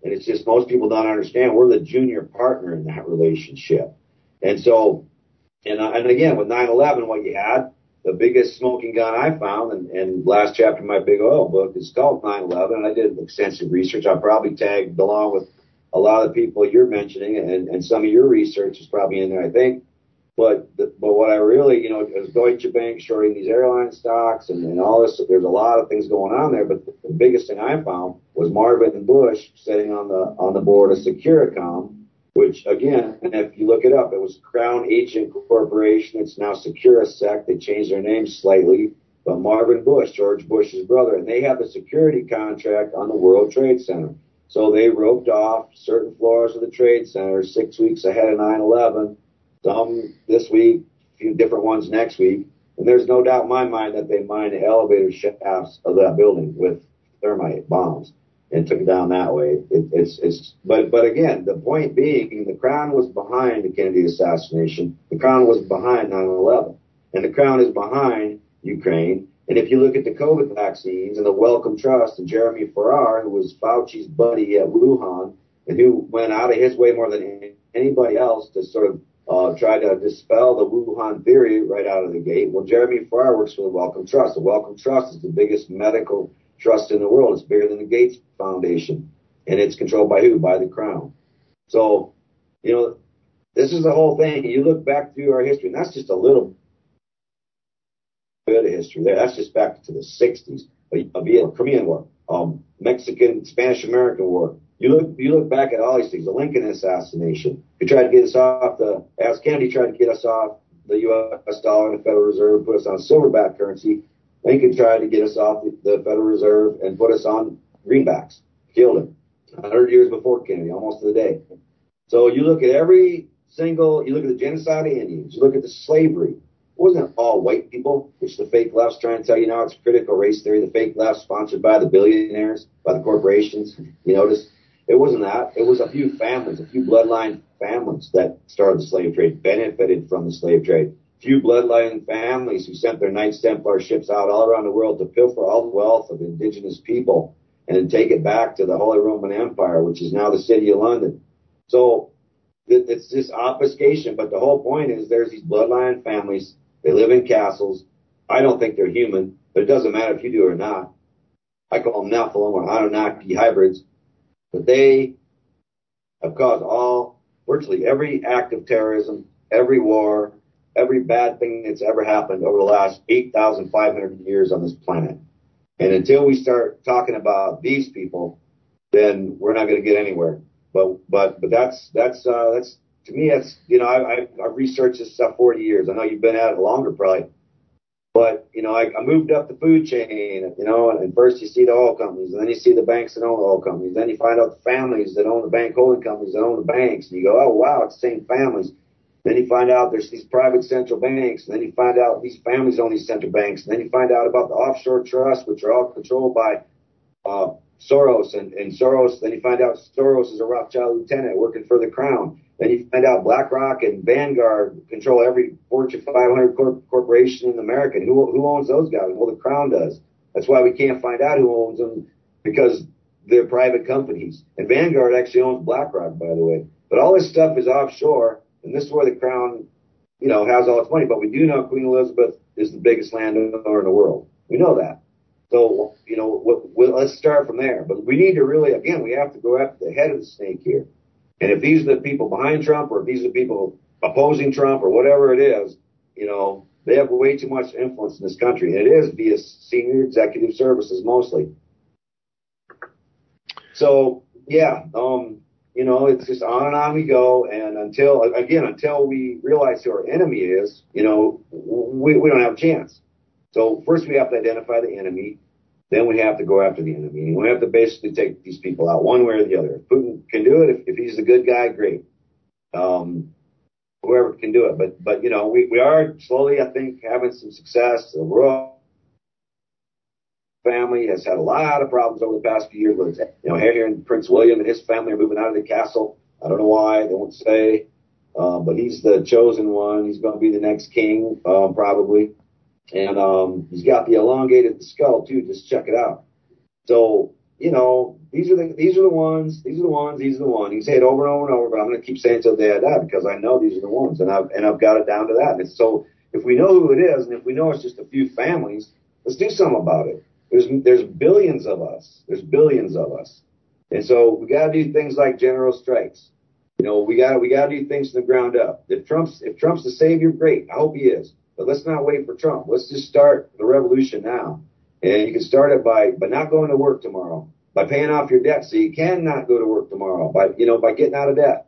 And it's just most people don't understand we're the junior partner in that relationship. And so, and, uh, and again, with nine eleven, what you had, the biggest smoking gun I found, and, and last chapter of my Big Oil book is called nine eleven, and I did extensive research. I probably tagged along with a lot of the people you're mentioning, and, and some of your research is probably in there, I think. But the, but what I really, you know, is Deutsche Bank shorting these airline stocks and, and all this. There's a lot of things going on there. But the, the biggest thing I found was Marvin Bush sitting on the on the board of Securicom, which, again, if you look it up, it was Crown Agent Corporation. It's now Securasec. They changed their name slightly. But Marvin Bush, George Bush's brother, and they have the security contract on the World Trade Center. So they roped off certain floors of the Trade Center six weeks ahead of nine eleven. Some this week, a few different ones next week. And there's no doubt in my mind that they mined the elevator shafts of that building with thermite bombs and took it down that way. It, it's, it's, but, but again, the point being, the Crown was behind the Kennedy assassination. The Crown was behind nine eleven. And the Crown is behind Ukraine. And if you look at the COVID vaccines and the Wellcome Trust and Jeremy Farrar, who was Fauci's buddy at Wuhan and who went out of his way more than anybody else to sort of Uh, try to dispel the Wuhan theory right out of the gate. Well, Jeremy Farrar works for the Wellcome Trust. The Wellcome Trust is the biggest medical trust in the world. It's bigger than the Gates Foundation. And it's controlled by who? By the Crown. So, you know, this is the whole thing. You look back through our history, and that's just a little bit of history there. That's just back to the sixties. The Crimean War, um, Mexican, Spanish-American War. You look, you look back at all these things, the Lincoln assassination. He tried to get us off the, as Kennedy tried to get us off the U S dollar and the Federal Reserve, put us on silverback currency. Lincoln tried to get us off the, the Federal Reserve and put us on greenbacks. Killed him. A hundred years before Kennedy, almost to the day. So you look at every single, you look at the genocide of Indians, you look at the slavery. It wasn't all white people, which the fake left's trying to tell you now. It's critical race theory. The fake left sponsored by the billionaires, by the corporations. You notice? It wasn't that. It was a few families, a few bloodline families that started the slave trade, benefited from the slave trade. A few bloodline families who sent their Knights Templar ships out all around the world to pilfer all the wealth of indigenous people and then take it back to the Holy Roman Empire, which is now the city of London. So it's just obfuscation. But the whole point is there's these bloodline families. They live in castles. I don't think they're human, but it doesn't matter if you do or not. I call them Nephilim or Anunnaki hybrids. But they have caused all, virtually every act of terrorism, every war, every bad thing that's ever happened over the last eight thousand five hundred years on this planet. And until we start talking about these people, then we're not going to get anywhere. But but but that's that's uh, that's to me that's you know I, I I've researched this stuff forty years. I know you've been at it longer probably. But, you know, I, I moved up the food chain, you know, and, and first you see the oil companies, and then you see the banks that own the oil companies. Then you find out the families that own the bank holding companies that own the banks. And you go, oh, wow, it's the same families. Then you find out there's these private central banks. And then you find out these families own these central banks. And then you find out about the offshore trusts, which are all controlled by uh, Soros. And, and Soros, then you find out Soros is a Rothschild lieutenant working for the Crown. Then you find out BlackRock and Vanguard control every Fortune five hundred corp- corporation in America. Who, who owns those guys? Well, the Crown does. That's why we can't find out who owns them, because they're private companies. And Vanguard actually owns BlackRock, by the way. But all this stuff is offshore, and this is where the Crown, you know, has all its money. But we do know Queen Elizabeth is the biggest landowner in the world. We know that. So, you know, we'll, we'll, let's start from there. But we need to really, again, we have to go after the head of the snake here. And if these are the people behind Trump, or if these are the people opposing Trump, or whatever it is, you know, they have way too much influence in this country. And it is via senior executive services mostly. So, yeah, um, you know, it's just on and on we go. And until, again, until we realize who our enemy is, you know, we, we don't have a chance. So first we have to identify the enemy. Then we have to go after the enemy. And we have to basically take these people out one way or the other. If Putin can do it, if, if he's the good guy, great. Um, whoever can do it. But, but you know, we, we are slowly, I think, having some success. The royal family has had a lot of problems over the past few years. Whether it's, you know, Harry and Prince William and his family are moving out of the castle. I don't know why. They won't say. Um, but he's the chosen one. He's going to be the next king, um, probably. And um, he's got the elongated skull, too. Just check it out. So, you know, these are the these are the ones, these are the ones, these are the ones. You can say it over and over and over, but I'm going to keep saying it till the day I die because I know these are the ones, and I've and I've got it down to that. And so if we know who it is, and if we know it's just a few families, let's do something about it. There's there's billions of us. There's billions of us, and so we got to do things like general strikes. You know, we got we got to do things from the ground up. If Trump's if Trump's the savior, great. I hope he is. But let's not wait for Trump. Let's just start the revolution now. And you can start it by by not going to work tomorrow, by paying off your debt so you can not go to work tomorrow, by you know by getting out of debt.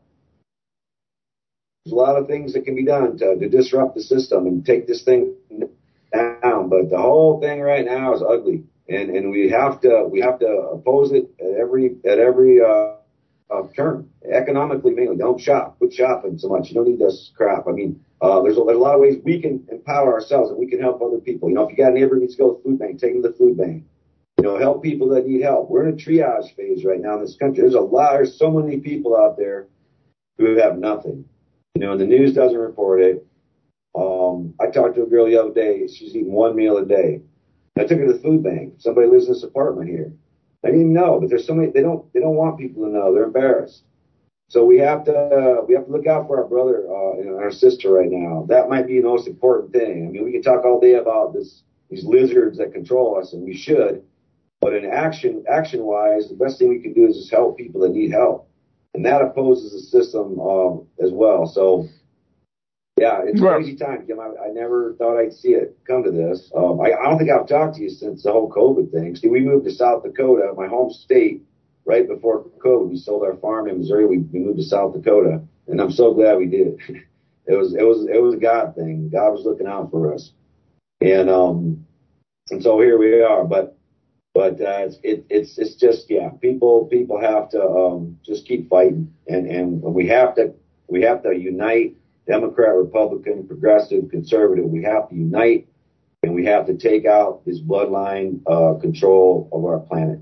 There's a lot of things that can be done to, to disrupt the system and take this thing down. But the whole thing right now is ugly. And and we have to we have to oppose it at every at every uh, uh, turn. Economically, mainly. Don't shop. Quit shopping so much. You don't need this crap. I mean, uh, there's a, there's a lot of ways we can empower ourselves and we can help other people. You know, if you got a neighbor who needs to go to the food bank, take them to the food bank. You know, help people that need help. We're in a triage phase right now in this country. There's a lot. There's so many people out there who have nothing. You know, and the news doesn't report it. Um, I talked to a girl the other day. She's eating one meal a day. I took her to the food bank. Somebody lives in this apartment here. I didn't even know, but there's so many. They don't. They don't want people to know. They're embarrassed. So we have to. Uh, we have to look out for our brother uh, and our sister right now. That might be the most important thing. I mean, we can talk all day about this. These lizards that control us, and we should. But in action, action-wise, the best thing we can do is just help people that need help, and that opposes the system um, as well. So. Yeah, it's a crazy time, Jim. I, I never thought I'd see it come to this. Um, I, I don't think I've talked to you since the whole COVID thing. See, we moved to South Dakota, my home state, right before COVID. We sold our farm in Missouri. We, we moved to South Dakota, and I'm so glad we did. it was it was it was a God thing. God was looking out for us, and um, and so here we are. But but uh, it's it, it's it's just yeah, people people have to um, just keep fighting, and and we have to we have to unite. Democrat, Republican, progressive, conservative, we have to unite and we have to take out this bloodline uh, control of our planet.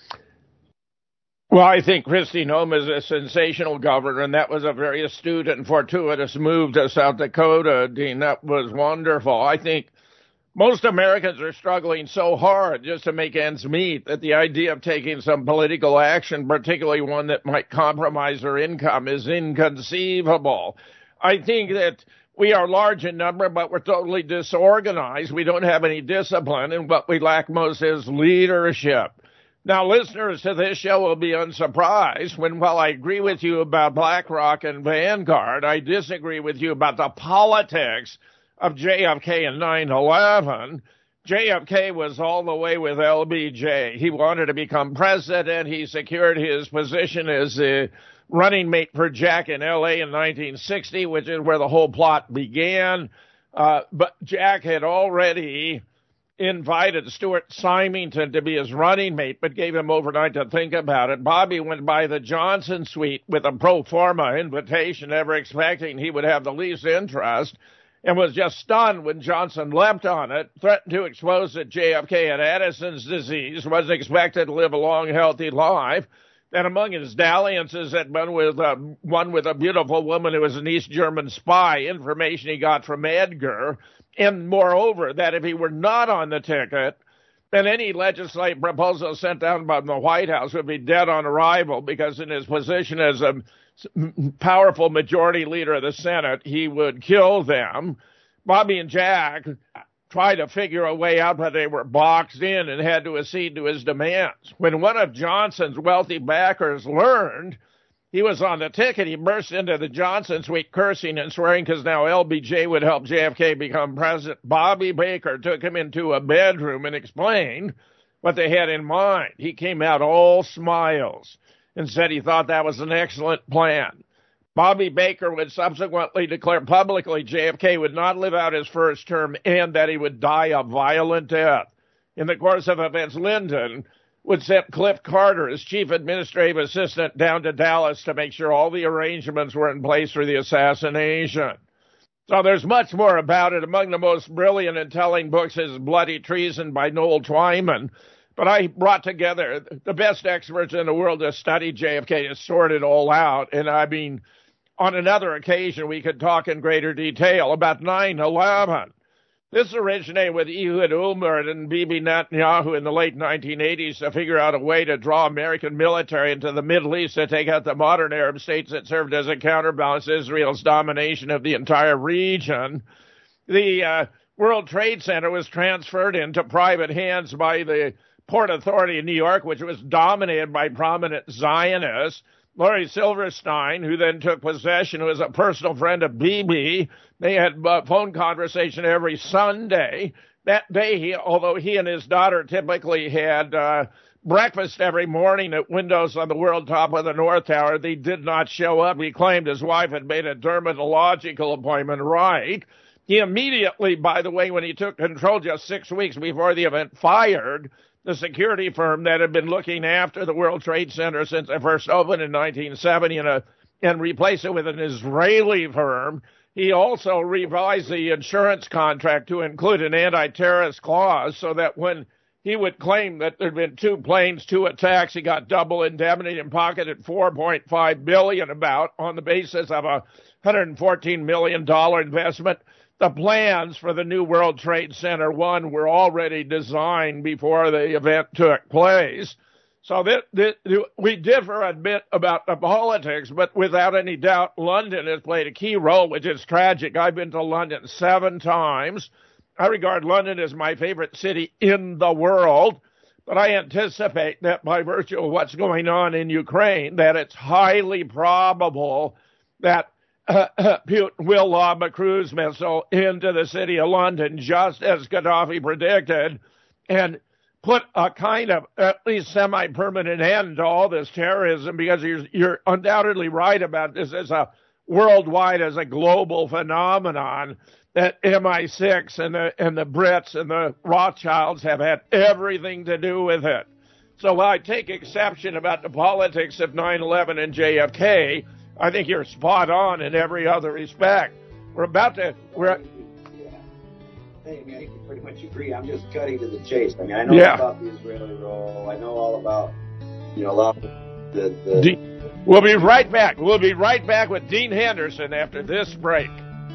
Well, I think Kristi Noem is a sensational governor, and that was a very astute and fortuitous move to South Dakota, Dean. That was wonderful. I think most Americans are struggling so hard just to make ends meet that the idea of taking some political action, particularly one that might compromise their income, is inconceivable. I think that we are large in number, but we're totally disorganized. We don't have any discipline, and what we lack most is leadership. Now, listeners to this show will be unsurprised when, while I agree with you about BlackRock and Vanguard, I disagree with you about the politics of J F K and nine eleven. J F K was all the way with L B J. He wanted to become president. He secured his position as a running mate for Jack in L A in nineteen sixty, which is where the whole plot began. Uh, but Jack had already invited Stuart Symington to be his running mate, but gave him overnight to think about it. Bobby went by the Johnson suite with a pro forma invitation, never expecting he would have the least interest, and was just stunned when Johnson leapt on it, threatened to expose that J F K had Addison's disease, wasn't expected to live a long, healthy life. And among his dalliances had been with uh, one with a beautiful woman who was an East German spy, information he got from Edgar. And moreover, that if he were not on the ticket, then any legislative proposal sent down by the White House would be dead on arrival, because in his position as a powerful majority leader of the Senate, he would kill them. Bobby and Jack tried to figure a way out, but they were boxed in and had to accede to his demands. When one of Johnson's wealthy backers learned he was on the ticket, he burst into the Johnson suite cursing and swearing because now L B J would help J F K become president. Bobby Baker took him into a bedroom and explained what they had in mind. He came out all smiles and said he thought that was an excellent plan. Bobby Baker would subsequently declare publicly J F K would not live out his first term and that he would die a violent death. In the course of events, Lyndon would send Cliff Carter, his chief administrative assistant, down to Dallas to make sure all the arrangements were in place for the assassination. So there's much more about it. Among the most brilliant and telling books is Bloody Treason by Noel Twyman. But I brought together the best experts in the world to study J F K to sort it all out. And I mean, on another occasion, we could talk in greater detail about nine eleven. This originated with Ehud Olmert and Bibi Netanyahu in the late nineteen eighties to figure out a way to draw American military into the Middle East to take out the modern Arab states that served as a counterbalance to Israel's domination of the entire region. The uh, World Trade Center was transferred into private hands by the Port Authority in New York, which was dominated by prominent Zionists. Laurie Silverstein, who then took possession, was a personal friend of Bibi. They had uh, phone conversation every Sunday. That day, he, although he and his daughter typically had uh, breakfast every morning at windows on the world top of the North Tower, they did not show up. He claimed his wife had made a dermatological appointment right. He immediately, by the way, when he took control just six weeks before the event, fired the security firm that had been looking after the World Trade Center since it first opened in nineteen seventy and, a, and replaced it with an Israeli firm. He also revised the insurance contract to include an anti-terrorist clause so that when he would claim that there had been two planes, two attacks, he got double indemnity and pocketed four point five billion dollars about on the basis of a one hundred fourteen million dollars investment. The plans for the new World Trade Center one were already designed before the event took place. So that, that, we differ a bit about the politics, but without any doubt, London has played a key role, which is tragic. I've been to London seven times. I regard London as my favorite city in the world, but I anticipate that by virtue of what's going on in Ukraine, that it's highly probable that Uh, Putin will lob a cruise missile into the city of London, just as Gaddafi predicted, and put a kind of at least semi-permanent end to all this terrorism, because you're, you're undoubtedly right about this as a worldwide, as a global phenomenon, that M I six and the, and the Brits and the Rothschilds have had everything to do with it. So while I take exception about the politics of nine eleven and J F K, I think you're spot on in every other respect. We're about to... We're, yeah. Hey, I mean, I think we pretty much agree. I'm just cutting to the chase. I mean, I know yeah. all about the Israeli role. I know all about, you know, a lot of the... the D- we'll be right back. We'll be right back with Dean Henderson after this break.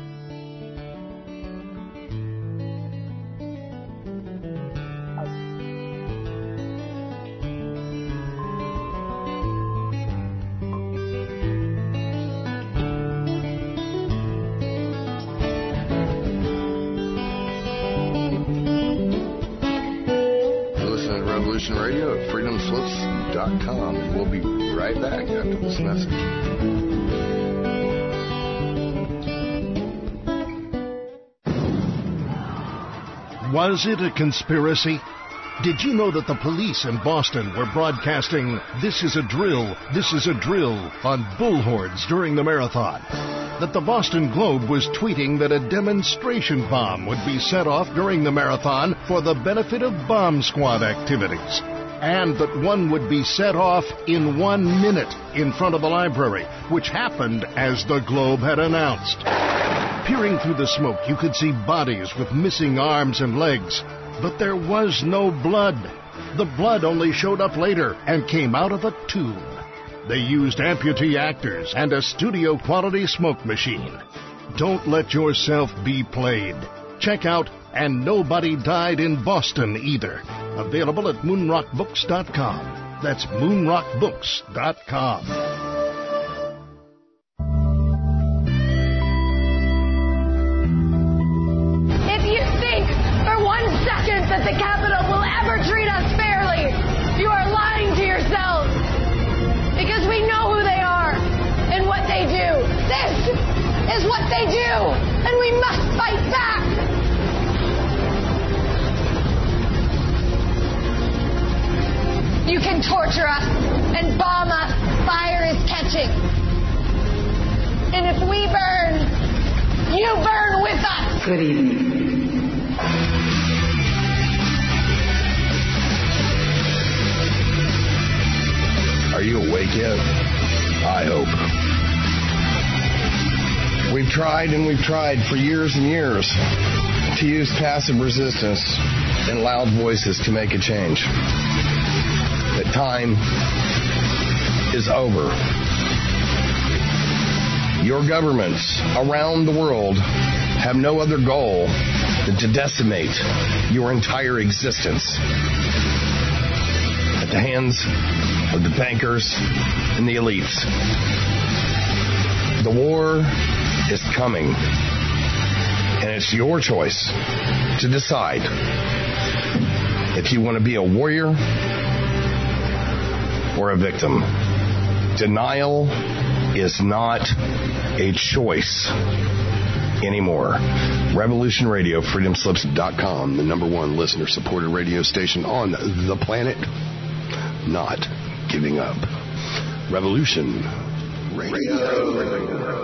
Radio at freedom slips dot com, and we'll be right back after this message. Was it a conspiracy? Did you know that the police in Boston were broadcasting "This is a drill, this is a drill" on bullhorns during the marathon? That the Boston Globe was tweeting that a demonstration bomb would be set off during the marathon for the benefit of bomb squad activities? And that one would be set off in one minute in front of the library, which happened as the Globe had announced. Peering through the smoke, you could see bodies with missing arms and legs. But there was no blood. The blood only showed up later and came out of a tube. They used amputee actors and a studio-quality smoke machine. Don't let yourself be played. Check out And Nobody Died in Boston Either. Available at moonrock books dot com. That's moonrock books dot com. If you think for one second that the Capitol will ever treat us fairly, you are lying to yourselves. Because we know who they are and what they do. This is what they do, and we must fight back. You can torture us and bomb us. Fire is catching. And if we burn, you burn with us. Good evening. Are you awake yet? I hope. We've tried and we've tried for years and years to use passive resistance and loud voices to make a change. The time is over. Your governments around the world have no other goal to decimate your entire existence at the hands of the bankers and the elites. The war is coming, and it's your choice to decide if you want to be a warrior or a victim. Denial is not a choice anymore. Revolution Radio, freedom slips dot com, the number one listener-supported radio station on the planet. Not giving up. Revolution Radio.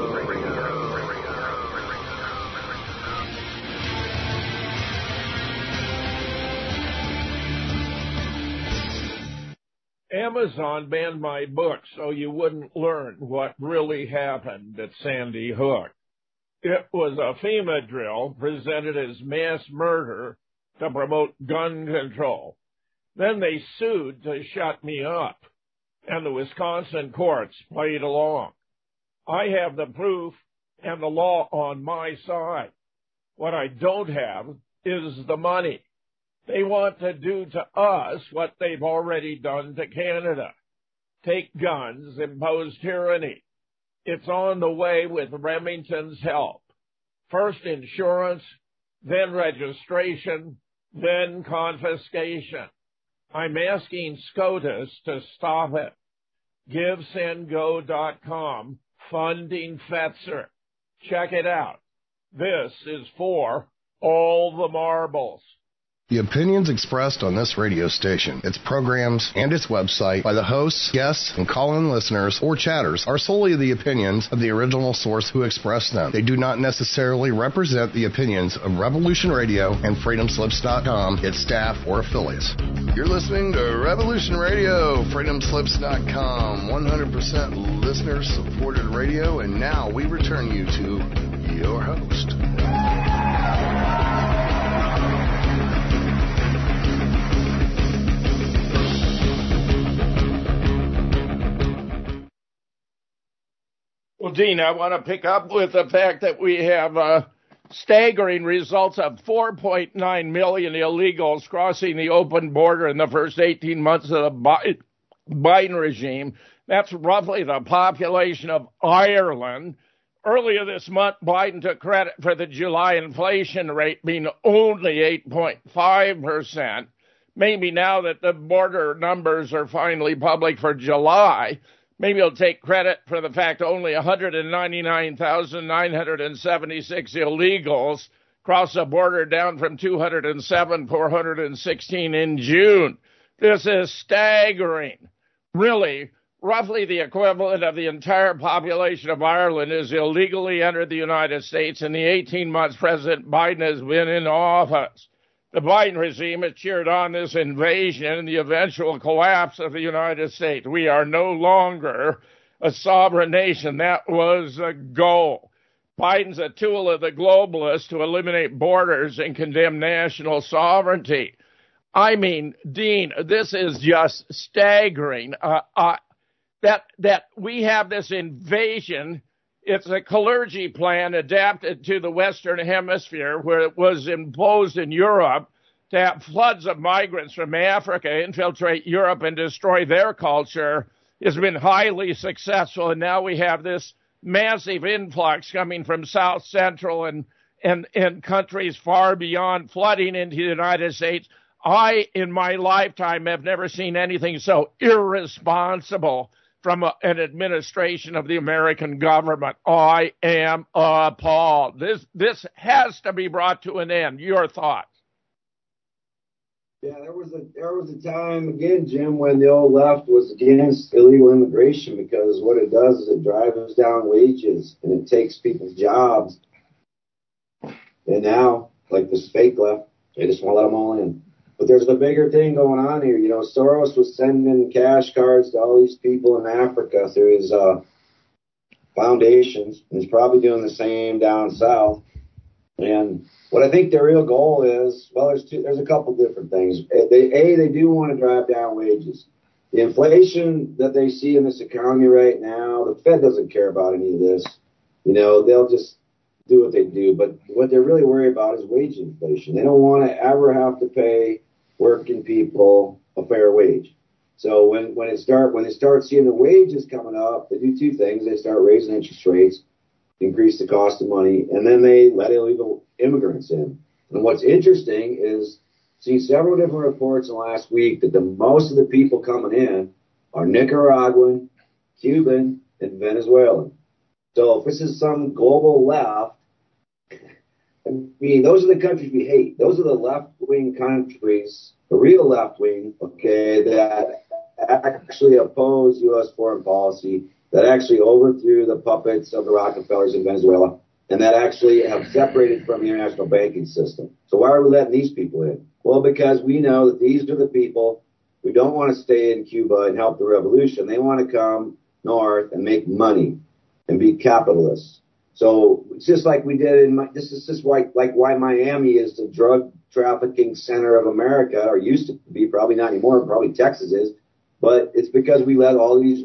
Amazon banned my book so you wouldn't learn what really happened at Sandy Hook. It was a FEMA drill presented as mass murder to promote gun control. Then they sued to shut me up, and the Wisconsin courts played along. I have the proof and the law on my side. What I don't have is the money. They want to do to us what they've already done to Canada. Take guns, impose tyranny. It's on the way with Remington's help. First insurance, then registration, then confiscation. I'm asking SCOTUS to stop it. Give Send Go dot com, funding Fetzer. Check it out. This is for all the marbles. The opinions expressed on this radio station, its programs, and its website by the hosts, guests, and call-in listeners or chatters are solely the opinions of the original source who expressed them. They do not necessarily represent the opinions of Revolution Radio and freedom slips dot com, its staff, or affiliates. You're listening to Revolution Radio, freedom slips dot com, one hundred percent listener-supported radio, and now we return you to your host. Well, Dean, I want to pick up with the fact that we have uh, staggering results of four point nine million illegals crossing the open border in the first eighteen months of the Biden regime. That's roughly the population of Ireland. Earlier this month, Biden took credit for the July inflation rate being only eight point five percent. Maybe now that the border numbers are finally public for July, maybe he'll take credit for the fact only one hundred ninety-nine thousand nine hundred seventy-six illegals crossed the border, down from two hundred seven thousand four hundred sixteen in June. This is staggering. Really, roughly the equivalent of the entire population of Ireland is illegally entered the United States in the eighteen months President Biden has been in office. The Biden regime has cheered on this invasion and the eventual collapse of the United States. We are no longer a sovereign nation. That was a goal. Biden's a tool of the globalists to eliminate borders and condemn national sovereignty. I mean, Dean, this is just staggering. Uh, uh, that that we have this invasion. It's a Kalergi plan adapted to the Western Hemisphere, where it was imposed in Europe to have floods of migrants from Africa infiltrate Europe and destroy their culture. Has been highly successful, and now we have this massive influx coming from South Central and, and, and countries far beyond, flooding into the United States. I, in my lifetime, have never seen anything so irresponsible from a, an administration of the American government. I am appalled. This this has to be brought to an end. Your thoughts? Yeah, there was a there was a time again, Jim, when the old left was against illegal immigration, because what it does is it drives down wages and it takes people's jobs. And now, like this fake left, they just want to let them all in. But there's a bigger thing going on here. You know, Soros was sending cash cards to all these people in Africa through his uh, foundations, and he's probably doing the same down south. And what I think their real goal is, well, there's two, there's a couple different things. They, A, they do want to drive down wages. The inflation that they see in this economy right now, the Fed doesn't care about any of this. You know, they'll just do what they do, but what they're really worried about is wage inflation. They don't want to ever have to pay working people a fair wage. So when, when it start when they start seeing the wages coming up, they do two things. They start raising interest rates, increase the cost of money, and then they let illegal immigrants in. And what's interesting is seen several different reports in the last week that the most of the people coming in are Nicaraguan, Cuban, and Venezuelan. So if this is some global left, I mean, those are the countries we hate. Those are the left-wing countries, the real left-wing, okay, that actually oppose U S foreign policy, that actually overthrew the puppets of the Rockefellers in Venezuela, and that actually have separated from the international banking system. So why are we letting these people in? Well, because we know that these are the people who don't want to stay in Cuba and help the revolution. They want to come north and make money and be capitalists. So it's just like we did in, this is just like, like why Miami is the drug trafficking center of America, or used to be, probably not anymore, probably Texas is, but it's because we let all these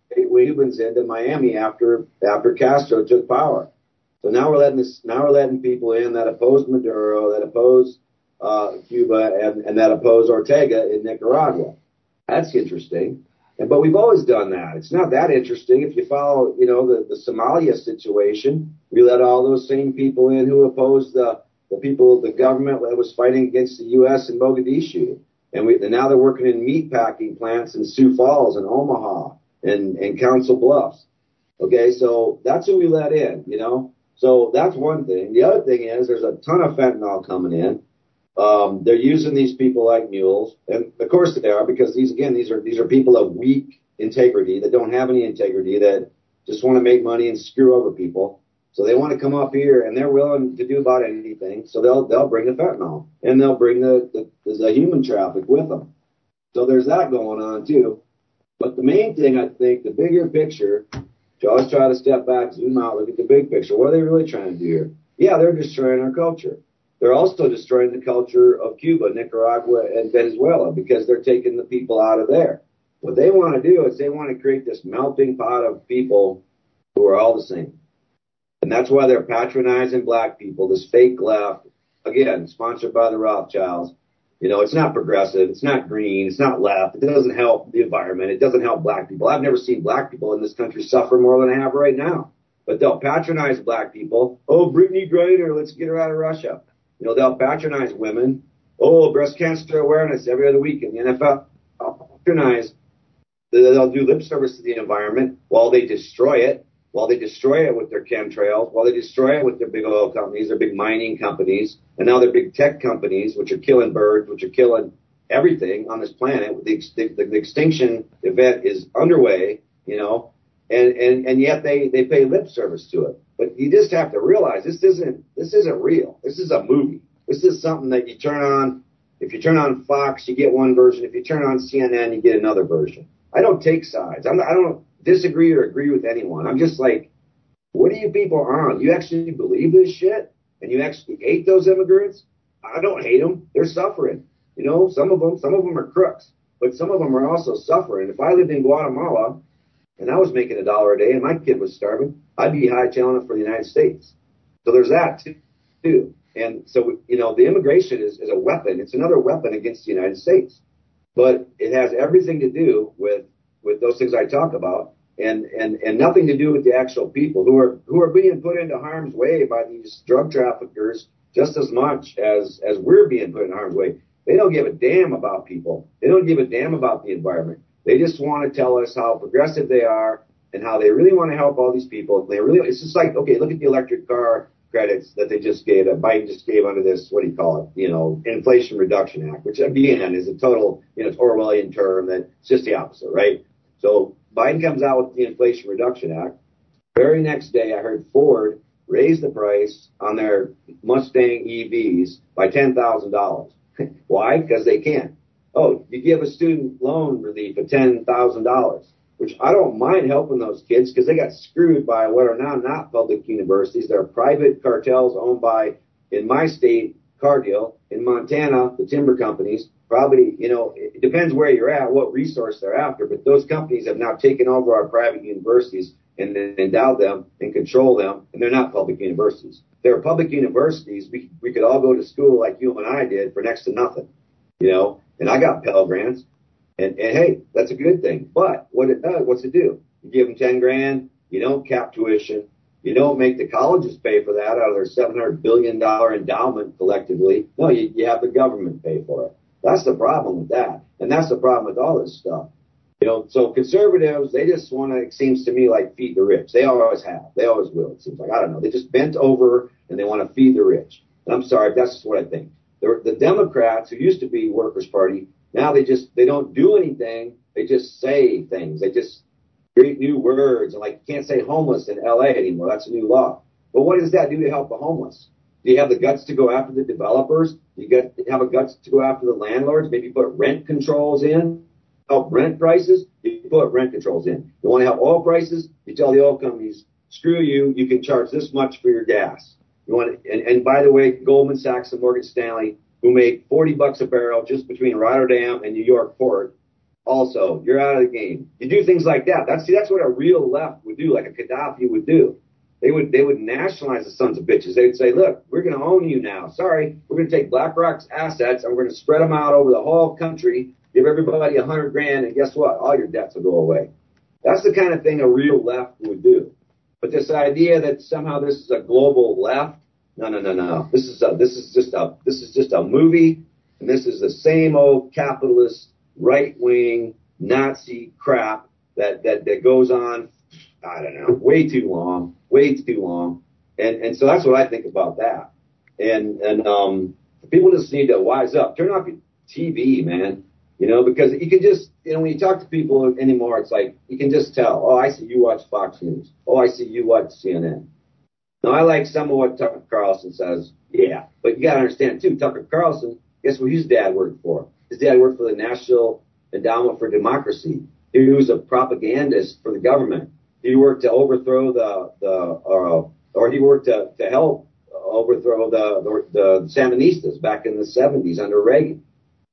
Cubans into Miami after, after Castro took power. So now we're letting this, now we're letting people in that oppose Maduro, that oppose uh, Cuba, and, and that oppose Ortega in Nicaragua. That's interesting. And, but we've always done that. It's not that interesting. If you follow, you know, the, the Somalia situation, we let all those same people in who opposed the, the people, the government that was fighting against the U S in Mogadishu. And, we, and now they're working in meat packing plants in Sioux Falls and Omaha and, and Council Bluffs. Okay, so that's who we let in, you know. So that's one thing. The other thing is there's a ton of fentanyl coming in. Um, they're using these people like mules, and of course they are, because these, again, these are these are people of weak integrity that don't have any integrity, that just want to make money and screw over people. So they want to come up here, and they're willing to do about anything. So they'll they'll bring the fentanyl, and they'll bring the the, the human traffic with them. So there's that going on too. But the main thing, I think, the bigger picture, you always try to step back, zoom out, look at the big picture. What are they really trying to do here? Yeah, they're destroying our culture. They're also destroying the culture of Cuba, Nicaragua, and Venezuela, because they're taking the people out of there. What they want to do is they want to create this melting pot of people who are all the same. And that's why they're patronizing black people, this fake left, again, sponsored by the Rothschilds. You know, it's not progressive. It's not green. It's not left. It doesn't help the environment. It doesn't help black people. I've never seen black people in this country suffer more than I have right now. But they'll patronize black people. Oh, Brittany Griner, let's get her out of Russia. You know, they'll patronize women. Oh, breast cancer awareness every other week in the N F L. They'll patronize. They'll do lip service to the environment while they destroy it, while they destroy it with their chemtrails, while they destroy it with their big oil companies, their big mining companies, and now their big tech companies, which are killing birds, which are killing everything on this planet. The, the, the extinction event is underway, you know, and, and, and yet they, they pay lip service to it. But you just have to realize this isn't this isn't real. This is a movie. This is something that you turn on. If you turn on Fox, you get one version. If you turn on C N N, you get another version. I don't take sides. I'm, I don't disagree or agree with anyone. I'm just like, what are you people on? You actually believe this shit? And you actually hate those immigrants? I don't hate them. They're suffering. You know, some of them, some of them are crooks, but some of them are also suffering. If I lived in Guatemala and I was making a dollar a day and my kid was starving, I'd be hightailing it for the United States. So there's that too. too. And so, you know, the immigration is, is a weapon. It's another weapon against the United States. But it has everything to do with, with those things I talk about, and, and, and nothing to do with the actual people who are who are being put into harm's way by these drug traffickers just as much as, as we're being put in harm's way. They don't give a damn about people. They don't give a damn about the environment. They just want to tell us how progressive they are and how they really want to help all these people. They really, it's just like, okay, look at the electric car credits that they just gave, that Biden just gave under this, what do you call it, you know, Inflation Reduction Act, which again is a total, you know, it's Orwellian term that it's just the opposite, right? So Biden comes out with the Inflation Reduction Act. Very next day, I heard Ford raise the price on their Mustang E Vs by ten thousand dollars. Why? Because they can. Oh, you give a student loan relief of ten thousand dollars. Which I don't mind helping those kids because they got screwed by what are now not public universities. They're private cartels owned by, in my state, Cargill. In Montana, the timber companies. Probably, you know, it depends where you're at, what resource they're after. But those companies have now taken over our private universities and endow them and control them, and they're not public universities. If they were public universities, we, we could all go to school like you and I did for next to nothing, you know, and I got Pell Grants, and, and hey, that's a good thing. But what it does, what's it do? You give them ten grand, you don't cap tuition, you don't make the colleges pay for that out of their seven hundred billion dollars endowment collectively. No, you, you have the government pay for it. That's the problem with that. And that's the problem with all this stuff. You know, so conservatives, they just want to, it seems to me, like feed the rich. They always have. They always will, it seems like. I don't know. They just bent over and they want to feed the rich. And I'm sorry, that's just what I think. The, the Democrats, who used to be Workers' Party, now they just, they don't do anything. They just say things. They just create new words. And like, you can't say homeless in L A anymore. That's a new law. But what does that do to help the homeless? Do you have the guts to go after the developers? Do you get, have a guts to go after the landlords? Maybe put rent controls in? Help rent prices, you put rent controls in. You want to help oil prices, you tell the oil companies, screw you, you can charge this much for your gas. You want to, and, and by the way, Goldman Sachs and Morgan Stanley, who make forty bucks a barrel just between Rotterdam and New York port, also, you're out of the game. You do things like that. That's, see, that's what a real left would do, like a Gaddafi would do. They would, they would nationalize the sons of bitches. They would say, look, we're going to own you now. Sorry, we're going to take BlackRock's assets and we're going to spread them out over the whole country. Give everybody a hundred grand, and guess what? All your debts will go away. That's the kind of thing a real left would do. But this idea that somehow this is a global left, no, no, no, no. This is a, this is just a, this is just a movie, and this is the same old capitalist, right-wing, Nazi crap that, that, that goes on, I don't know, way too long, way too long. And, and so that's what I think about that. And, and, um, people just need to wise up. Turn off your T V, man. You know, because you can just, you know, when you talk to people anymore, it's like, you can just tell, oh, I see you watch Fox News. Oh, I see you watch C N N. Now, I like some of what Tucker Carlson says. Yeah. But you got to understand, too, Tucker Carlson, guess what his dad worked for? His dad worked for the National Endowment for Democracy. He was a propagandist for the government. He worked to overthrow the, the uh, or he worked to, to help overthrow the, the, the Sandinistas back in the seventies under Reagan.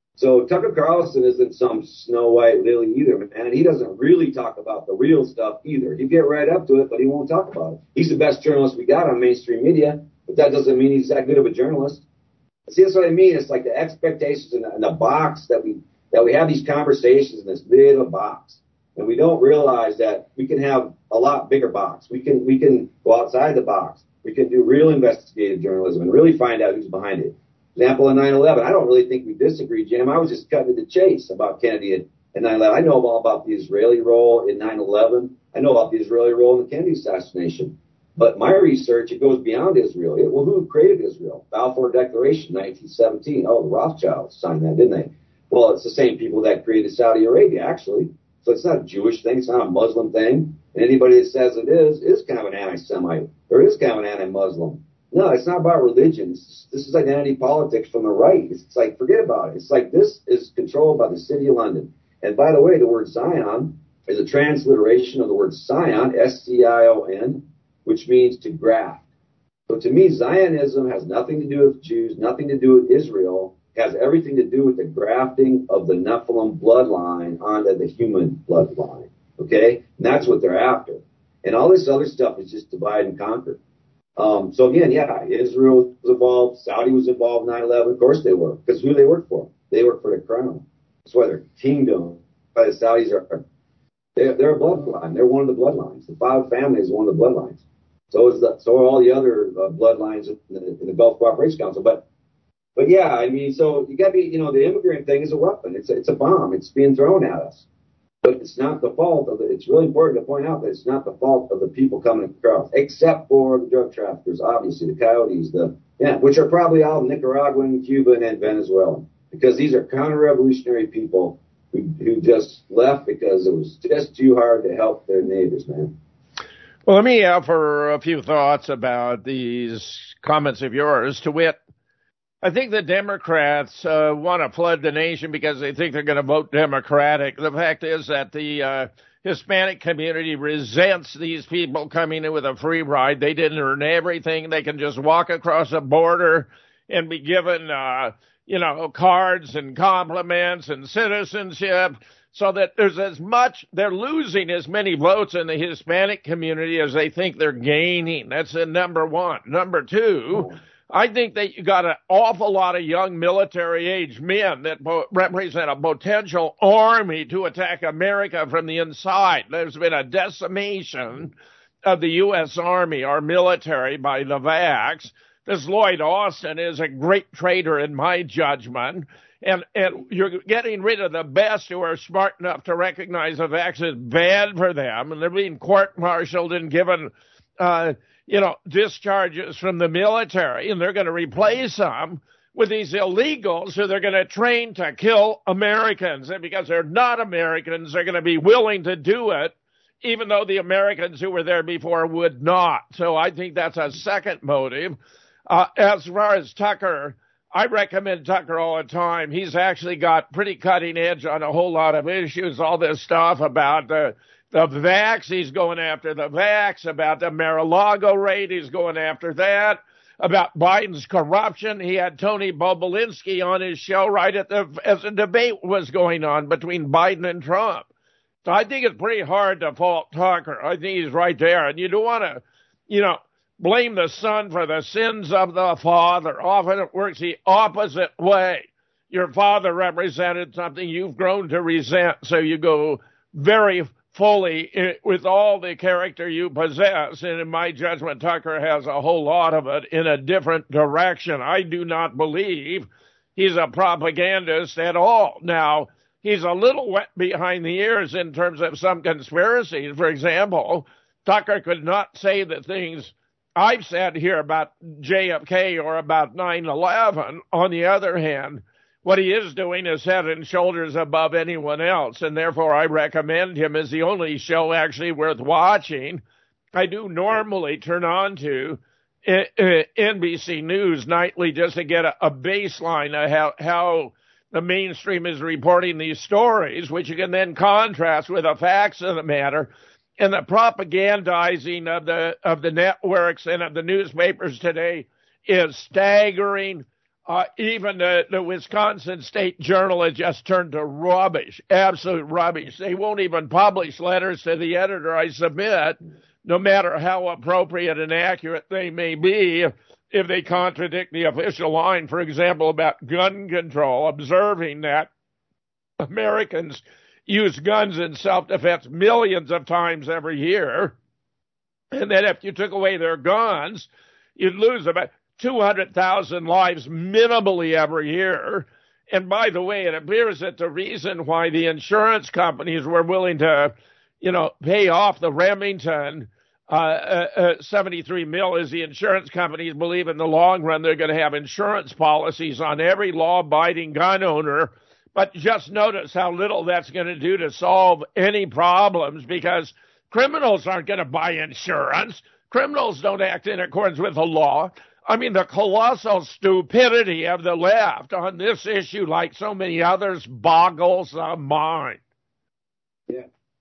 So Tucker Carlson isn't some Snow White lily either, man. And he doesn't really talk about the real stuff either. He'd get right up to it, but he won't talk about it. He's the best journalist we got on mainstream media, but that doesn't mean he's that good of a journalist. See, that's what I mean. It's like the expectations in the, in the box that we that we have these conversations in this little box, and we don't realize that we can have a lot bigger box. We can we can go outside the box. We can do real investigative journalism and really find out who's behind it. Example of nine eleven. I don't really think we disagree, Jim. I was just cutting to the chase about Kennedy and, and nine eleven. I know all about the Israeli role in nine eleven. I know about the Israeli role in the Kennedy assassination. But my research, it goes beyond Israel. It, well, who created Israel? Balfour Declaration, nineteen seventeen. Oh, the Rothschilds signed that, didn't they? Well, it's the same people that created Saudi Arabia, actually. So it's not a Jewish thing. It's not a Muslim thing. And anybody that says it is, is kind of an anti-Semite or is kind of an anti-Muslim. No, it's not about religion. It's, this is identity politics from the right. It's, it's like, forget about it. It's like this is controlled by the city of London. And by the way, the word Zion is a transliteration of the word Scion, S C I O N, which means to graft. So to me, Zionism has nothing to do with Jews, nothing to do with Israel. It has everything to do with the grafting of the Nephilim bloodline onto the human bloodline. Okay? And that's what they're after. And all this other stuff is just divide and conquer. Um, so again, yeah, Israel was involved, Saudi was involved in nine eleven. Of course they were, because who do they work for? They work for the crown. That's why their kingdom, why the Saudis are, are they're, they're a bloodline. They're one of the bloodlines. The Fowd family is one of the bloodlines. So is the, so are all the other uh, bloodlines in the, in the Gulf Cooperation Council. But, but yeah, I mean, so you got to be, you know, the immigrant thing is a weapon. It's a, it's a bomb. It's being thrown at us. But it's not the fault of the, it's really important to point out that it's not the fault of the people coming across, except for the drug traffickers, obviously, the coyotes, the, yeah, which are probably all Nicaraguan, Cuban, and Venezuelan, because these are counter-revolutionary people who, who just left because it was just too hard to help their neighbors, man. Well, let me offer a few thoughts about these comments of yours. To wit, I think the Democrats uh, want to flood the nation because they think they're going to vote Democratic. The fact is that the uh, Hispanic community resents these people coming in with a free ride. They didn't earn everything. They can just walk across a border and be given, uh, you know, cards and compliments and citizenship. so that there's as much, they're losing as many votes in the Hispanic community as they think they're gaining. That's the number one. Number two, I think that you got an awful lot of young military-age men that bo- represent a potential army to attack America from the inside. There's been a decimation of the U S Army, our military, by the vax. This Lloyd Austin is a great traitor in my judgment. And and you're getting rid of the best who are smart enough to recognize the vax is bad for them, and they're being court-martialed and given, uh, you know, discharges from the military, and they're going to replace them with these illegals who they're going to train to kill Americans. And because they're not Americans, they're going to be willing to do it, even though the Americans who were there before would not. So I think that's a second motive. Uh, as far as Tucker, I recommend Tucker all the time. He's actually got pretty cutting edge on a whole lot of issues, all this stuff about the, the vax. He's going after the vax, about the Mar-a-Lago raid. He's going after that, about Biden's corruption. He had Tony Bobulinski on his show right at the, as the debate was going on between Biden and Trump. So I think it's pretty hard to fault Tucker. I think he's right there. And you don't want to, you know, blame the son for the sins of the father. Often it works the opposite way. Your father represented something you've grown to resent, so you go very fully with all the character you possess. And in my judgment, Tucker has a whole lot of it in a different direction. I do not believe he's a propagandist at all. Now, he's a little wet behind the ears in terms of some conspiracies. For example, Tucker could not say the things I've said here about J F K or about nine eleven. On the other hand, what he is doing is head and shoulders above anyone else, and therefore I recommend him as the only show actually worth watching. I do normally turn on to N B C News nightly just to get a, a baseline of how, how the mainstream is reporting these stories, which you can then contrast with the facts of the matter. And the propagandizing of the of the networks and of the newspapers today is staggering. Uh, even the, the Wisconsin State Journal has just turned to rubbish, absolute rubbish. They won't even publish letters to the editor I submit, no matter how appropriate and accurate they may be, if, if they contradict the official line, for example, about gun control, observing that Americans use guns in self-defense millions of times every year, and that if you took away their guns, you'd lose about two hundred thousand lives minimally every year. And by the way, it appears that the reason why the insurance companies were willing to, you know, pay off the Remington uh, uh, uh, seventy-three mil is the insurance companies believe in the long run they're going to have insurance policies on every law-abiding gun owner. But just notice how little that's going to do to solve any problems, because criminals aren't going to buy insurance. Criminals don't act in accordance with the law. I mean, the colossal stupidity of the left on this issue, like so many others, boggles the mind. Yeah,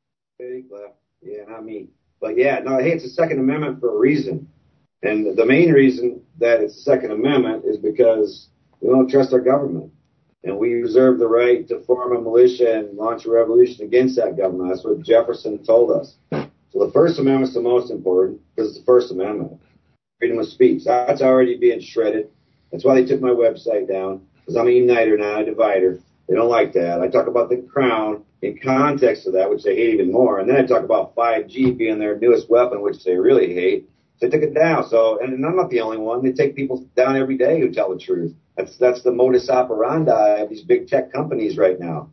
big left. Yeah, not me. But yeah, no, hey, it's the Second Amendment for a reason. And the main reason that it's the Second Amendment is because we don't trust our government. And we reserve the right to form a militia and launch a revolution against that government. That's what Jefferson told us. So the First Amendment's the most important because it's the First Amendment. Freedom of speech. That's already being shredded. That's why they took my website down, because I'm a uniter, not a divider. They don't like that. I talk about the crown in context of that, which they hate even more. And then I talk about five G being their newest weapon, which they really hate. So they took it down. So, and I'm not the only one. They take people down every day who tell the truth. That's that's the modus operandi of these big tech companies right now.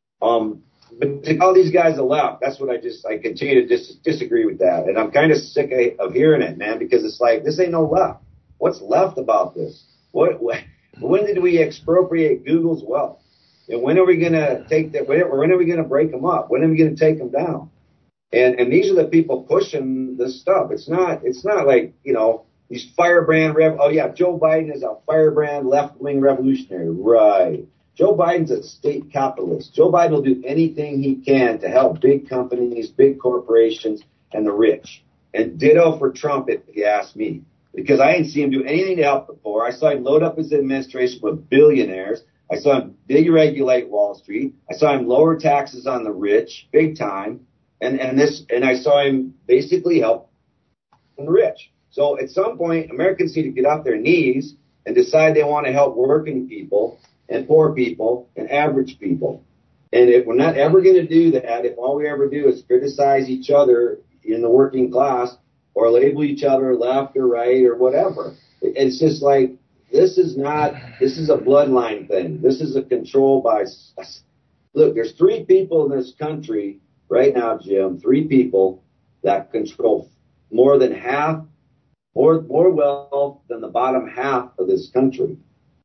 Um, but to call these guys the left, that's what I just, I continue to dis- disagree with that. And I'm kind of sick of, of hearing it, man, because it's like, this ain't no left. What's left about this? What, what when did we expropriate Google's wealth? And when are we going to take that? When, when are we going to break them up? When are we going to take them down? And and these are the people pushing this stuff. It's not, it's not like, you know, these firebrand, rev- oh yeah, Joe Biden is a firebrand left-wing revolutionary. Right. Joe Biden's a state capitalist. Joe Biden will do anything he can to help big companies, big corporations, and the rich. And ditto for Trump, if you ask me, because I didn't see him do anything to help before. I saw him load up his administration with billionaires. I saw him deregulate Wall Street. I saw him lower taxes on the rich, big time. And, and this, and I saw him basically help the rich. So at some point, Americans need to get off their knees and decide they want to help working people and poor people and average people. And if we're not ever going to do that, if all we ever do is criticize each other in the working class or label each other left or right or whatever, it's just like, this is not, this is a bloodline thing. This is a control by, look, there's three people in this country right now, Jim, three people that control more than half, more, more wealth than the bottom half of this country.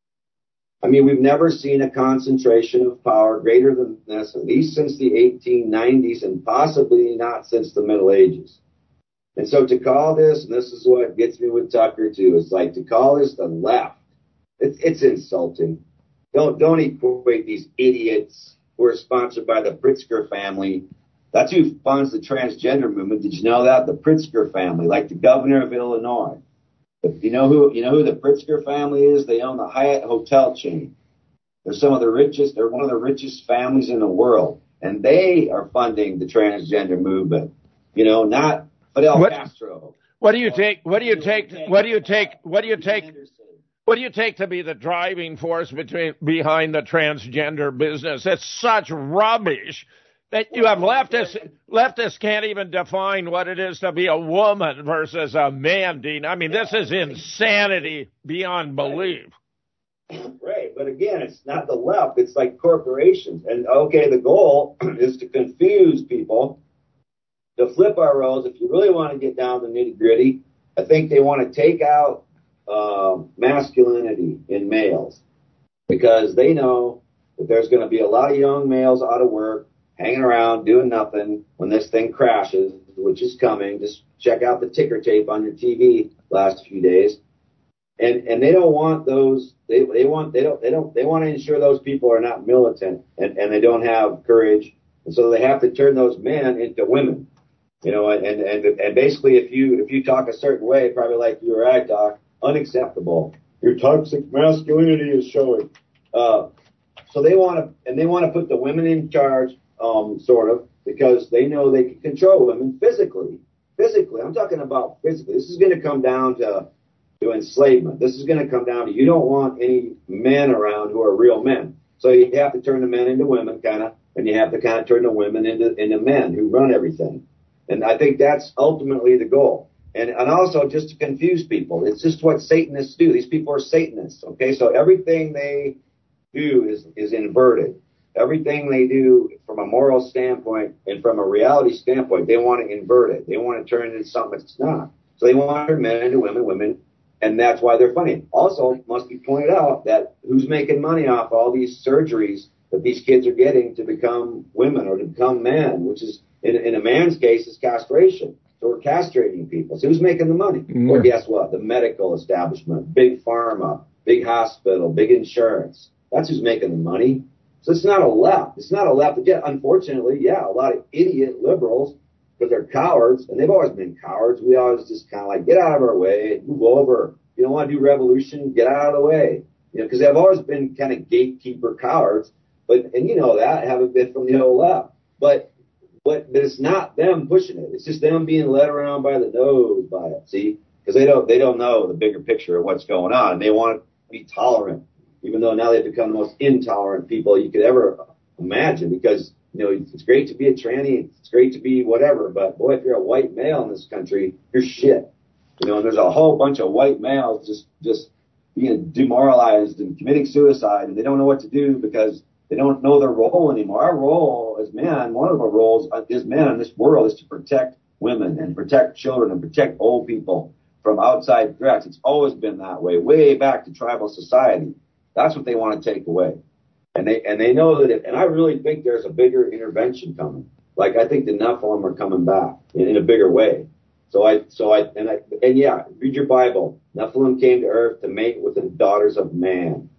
I mean, we've never seen a concentration of power greater than this, at least since the eighteen nineties and possibly not since the Middle Ages. And so to call this, and this is what gets me with Tucker too, is like to call this the left. It's, it's insulting. Don't, don't equate these idiots who are sponsored by the Pritzker family. That's who funds the transgender movement. Did you know that? The Pritzker family, like the governor of Illinois. You know who, you know who the Pritzker family is? They own the Hyatt hotel chain. They're some of the richest, they're one of the richest families in the world. And they are funding the transgender movement. You know, not Fidel what, Castro. What do you take, what do you take, what do you take, what do you take, what do you take to be the driving force between, behind the transgender business? It's such rubbish that you have leftists, leftists can't even define what it is to be a woman versus a man, Dean. I mean, this is insanity beyond belief. Right, but again, it's not the left. It's like corporations. And, okay, the goal is to confuse people, to flip our roles. If you really want to get down to the nitty-gritty, I think they want to take out uh, masculinity in males because they know that there's going to be a lot of young males out of work, hanging around, doing nothing when this thing crashes, which is coming. Just check out the ticker tape on your T V last few days. And and they don't want those, they they want, they don't, they don't, they want to ensure those people are not militant and, and they don't have courage. And so they have to turn those men into women, you know, and, and, and basically if you, if you talk a certain way, probably like you or I talk, unacceptable. Your toxic masculinity is showing. Uh, so they want to, and they want to put the women in charge. Um, sort of, because they know they can control women physically. Physically, I'm talking about physically. This is going to come down to, to enslavement. This is going to come down to you don't want any men around who are real men. So you have to turn the men into women, kind of, and you have to kind of turn the women into, into men who run everything. And I think that's ultimately the goal. And, and also just to confuse people. It's just what Satanists do. These people are Satanists, okay? So everything they do is, is inverted. Everything they do from a moral standpoint and from a reality standpoint, they want to invert it. They want to turn it into something it's not. So they want to turn men into women, women, and that's why they're funny. Also, it must be pointed out that who's making money off all these surgeries that these kids are getting to become women or to become men, which is, in, in a man's case, is castration. So we're castrating people. So who's making the money? Mm-hmm. Well, guess what? The medical establishment, big pharma, big hospital, big insurance. That's who's making the money. So it's not a left. It's not a left. Again, unfortunately, yeah, a lot of idiot liberals, because they're cowards, and they've always been cowards. We always just kind of like, get out of our way, move over. You don't want to do revolution, get out of the way. You know, because they've always been kind of gatekeeper cowards. But, and you know that, haven't been from the old left. But, but, but it's not them pushing it. It's just them being led around by the nose by it, see? Because they don't, they don't know the bigger picture of what's going on. And they want to be tolerant. Even though now they've become the most intolerant people you could ever imagine, because, you know, it's great to be a tranny, it's great to be whatever, but boy, if you're a white male in this country, you're shit. You know, and there's a whole bunch of white males just, just being demoralized and committing suicide, and they don't know what to do because they don't know their role anymore. Our role as men, one of our roles as men in this world is to protect women and protect children and protect old people from outside threats. It's always been that way, way back to tribal society. That's what they want to take away. And they and they know that, it, and I really think there's a bigger intervention coming. Like, I think the Nephilim are coming back in, in a bigger way. So I, so I, and I, and yeah, read your Bible. Nephilim came to earth to mate with the daughters of man.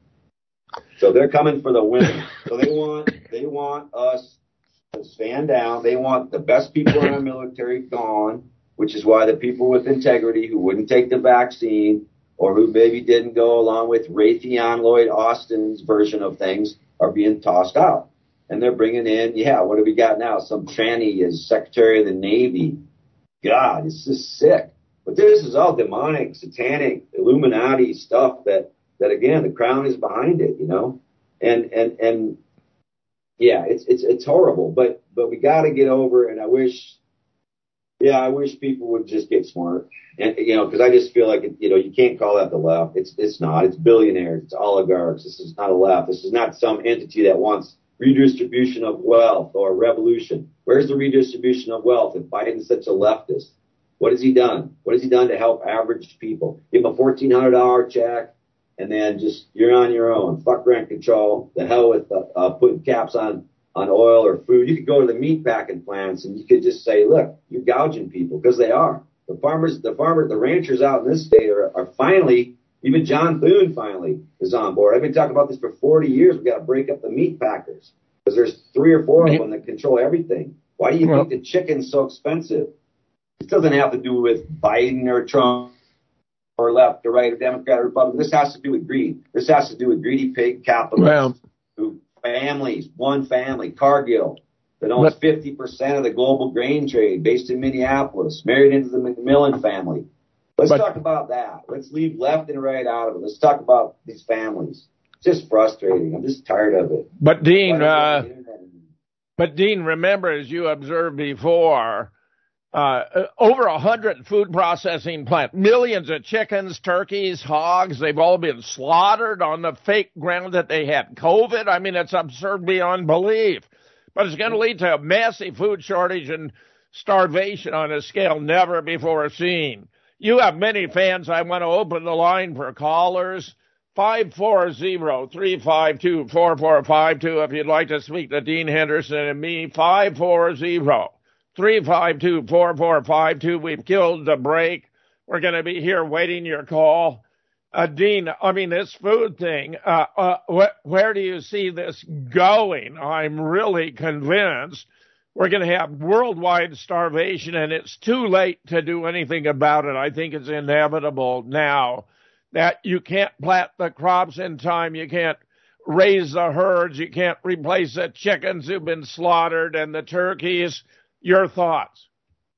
So they're coming for the women. So they want, they want us to stand down. They want the best people in our military gone, which is why the people with integrity who wouldn't take the vaccine or who maybe didn't go along with Raytheon Lloyd Austin's version of things are being tossed out. And they're bringing in, yeah, what do we got now? Some tranny as Secretary of the Navy. God, it's just sick. But this is all demonic, satanic, Illuminati stuff that, that again, the crown is behind it, you know? And, and, and yeah, it's, it's, it's horrible, but, but we got to get over, and I wish, yeah, I wish people would just get smart. And, you know, cause I just feel like, it, you know, you can't call that the left. It's, it's not, it's billionaires, it's oligarchs. This is not a left. This is not some entity that wants redistribution of wealth or revolution. Where's the redistribution of wealth if Biden's such a leftist? What has he done? What has he done to help average people? Give him a fourteen hundred dollars check, and then just, you're on your own. Fuck rent control. The hell with uh, uh, putting caps on, on oil or food. You could go to the meat packing plants and you could just say, look, you're gouging people, because they are. The farmers, the farmers, the ranchers out in this state are, are finally, even John Thune finally is on board. I've been talking about this for forty years. We've got to break up the meat packers because there's three or four of them that control everything. Why do you well, think the chicken's so expensive? This doesn't have to do with Biden or Trump or left or right or Democrat or Republican. This has to do with greed. This has to do with greedy pig capitalists, well, who families, one family, Cargill, that owns but, fifty percent of the global grain trade, based in Minneapolis, married into the McMillan family. Let's but, talk about that. Let's leave left and right out of it. Let's talk about these families. It's just frustrating. I'm just tired of it. But Dean, uh, but Dean, remember, as you observed before, uh, over a hundred food processing plants, millions of chickens, turkeys, hogs, they've all been slaughtered on the fake ground that they had COVID. I mean, it's absurd beyond belief. But it's going to lead to a massive food shortage and starvation on a scale never before seen. You have many fans. I want to open the line for callers. five four zero, three five two, four four five two if you'd like to speak to Dean Henderson and me. five four zero, three five two, four four five two. We've killed the break. We're going to be here waiting your call. Uh, Dean, I mean, this food thing, uh, uh, wh- where do you see this going? I'm really convinced we're going to have worldwide starvation, and it's too late to do anything about it. I think it's inevitable now that you can't plant the crops in time. You can't raise the herds. You can't replace the chickens who've been slaughtered and the turkeys. Your thoughts?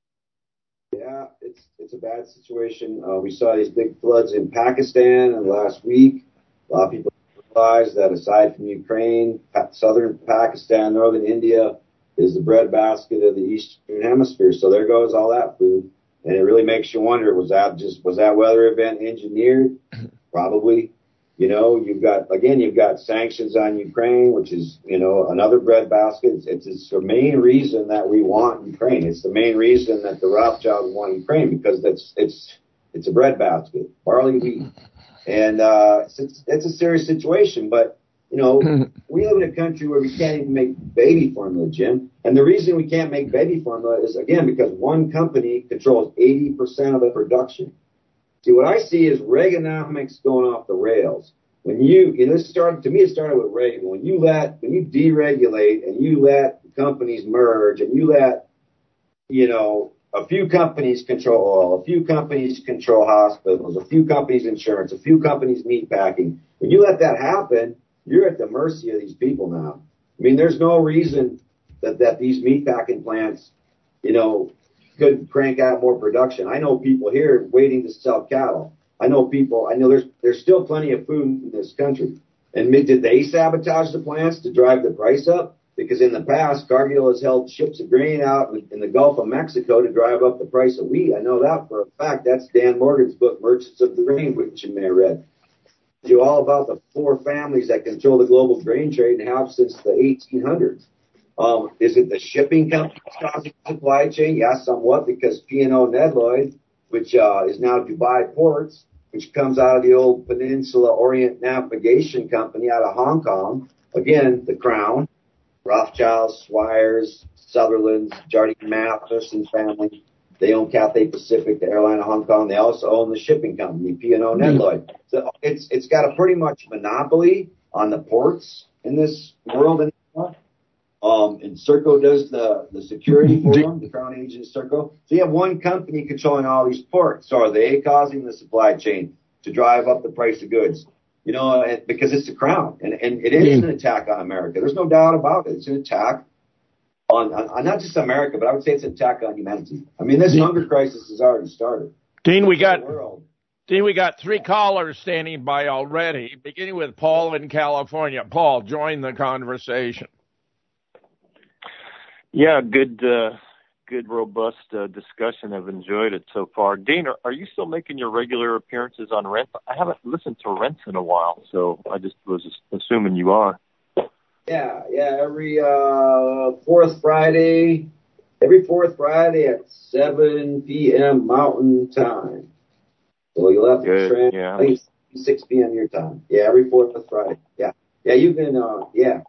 Yeah, it's it's a bad situation. Uh, we saw these big floods in Pakistan and last week. A lot of people realize that aside from Ukraine, southern Pakistan, northern India is the breadbasket of the Eastern Hemisphere. So there goes all that food. And it really makes you wonder, was that just, was that weather event engineered? Probably. You know, you've got, again, you've got sanctions on Ukraine, which is, you know, another breadbasket. It's, it's, it's the main reason that we want Ukraine. It's the main reason that the Rothschilds want Ukraine, because that's, it's, it's a breadbasket, barley, wheat. And, uh, it's, it's a serious situation, but, you know, we live in a country where we can't even make baby formula, Jim. And the reason we can't make baby formula is, again, because one company controls eighty percent of the production. See, what I see is Reaganomics going off the rails. When you, you know, it started, to me, it started with Reagan. When you let, when you deregulate and you let companies merge and you let, you know, a few companies control oil, a few companies control hospitals, a few companies insurance, a few companies meat packing. When you let that happen, you're at the mercy of these people now. I mean, there's no reason that, that these meatpacking plants, you know, couldn't crank out more production. I know people here waiting to sell cattle. I know people, I know there's, there's still plenty of food in this country. And did they sabotage the plants to drive the price up? Because in the past, Cargill has held ships of grain out in the Gulf of Mexico to drive up the price of wheat. I know that for a fact. That's Dan Morgan's book, Merchants of the Grain, which you may have read. You all about the four families that control the global grain trade and have since the eighteen hundreds. Um, is it the shipping company causing the supply chain? Yes, somewhat, because P and O Nedloyd, which uh, is now Dubai Ports, which comes out of the old Peninsula Orient Navigation Company out of Hong Kong. Again, the Crown, Rothschilds, Swires, Sutherland, Jardine Matheson family. They own Cathay Pacific, the airline of Hong Kong. They also own the shipping company, P and O Nedloyd. So it's it's got a pretty much monopoly on the ports in this world. Um, and Serco does the, the security for them, the Crown agent Serco. So you have one company controlling all these ports. So are they causing the supply chain? to drive up the price of goods. You know, and, because it's the crown, and, and it is an attack on America. There's no doubt about it. It's an attack on, on, on not just America, but I would say it's an attack on humanity. I mean, this hunger crisis has already started. Dean, we got Dean, we got three callers standing by already, beginning with Paul in California. Paul, join the conversation. Yeah, good, uh, good, robust uh, discussion. I've enjoyed it so far. Dean, are, are you still making your regular appearances on Rent? I haven't listened to Rent in a while, so I just was assuming you are. Yeah, yeah, every uh, fourth Friday, every fourth Friday at seven p.m. Mountain Time. So you'll have to train, yeah. I think it's six p.m. your time. Yeah, every fourth Friday. Yeah, yeah, you've been, uh, yeah.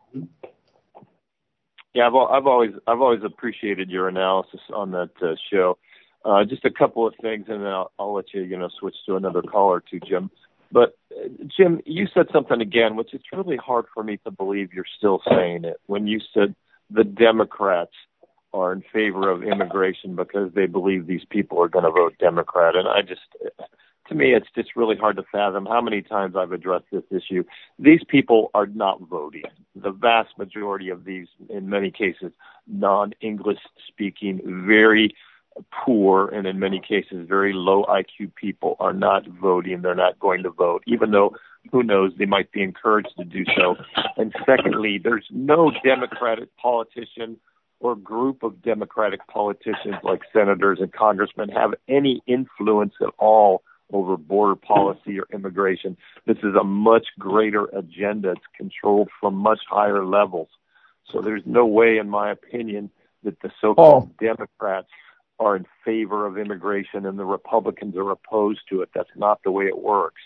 Yeah, I've, I've always I've always appreciated your analysis on that uh, show. Uh, just a couple of things, and then I'll, I'll let you you know switch to another caller too, Jim. But uh, Jim, you said something again, which it's really hard for me to believe you're still saying it. When you said the Democrats are in favor of immigration because they believe these people are going to vote Democrat, and I just. To me, it's just really hard to fathom how many times I've addressed this issue. These people are not voting. The vast majority of these, in many cases, non-English speaking, very poor, and in many cases, very low I Q people are not voting. They're not going to vote, even though, who knows, they might be encouraged to do so. And secondly, there's no Democratic politician or group of Democratic politicians like senators and congressmen have any influence at all over border policy or immigration. This is a much greater agenda. It's controlled from much higher levels. So there's no way, in my opinion, that the so-called oh. Democrats are in favor of immigration and the Republicans are opposed to it. That's not the way it works.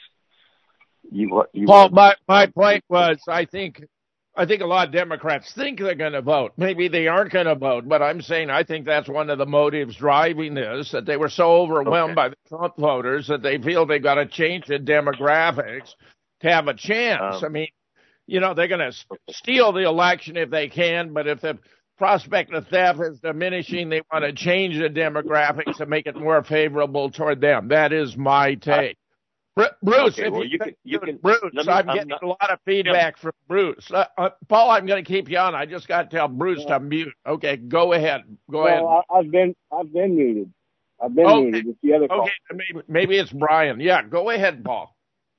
You, you Paul, my, my point was, I think I think a lot of Democrats think they're going to vote. Maybe they aren't going to vote, but I'm saying I think that's one of the motives driving this, that they were so overwhelmed okay. by the Trump voters that they feel they've got to change the demographics to have a chance. Um, I mean, you know, they're going to st- steal the election if they can, but if the prospect of theft is diminishing, they want to change the demographics to make it more favorable toward them. That is my take. Bruce, okay, if well, you, you can, you can, Bruce, me, I'm getting not, a lot of feedback yeah. from Bruce. Uh, uh, Paul, I'm going to keep you on. I just got to tell Bruce yeah. to mute. Okay, go ahead. Go well, ahead. I, I've been, I've been muted. I've been okay. muted. It's the other call. Okay, maybe, maybe it's Brian. Yeah, go ahead, Paul.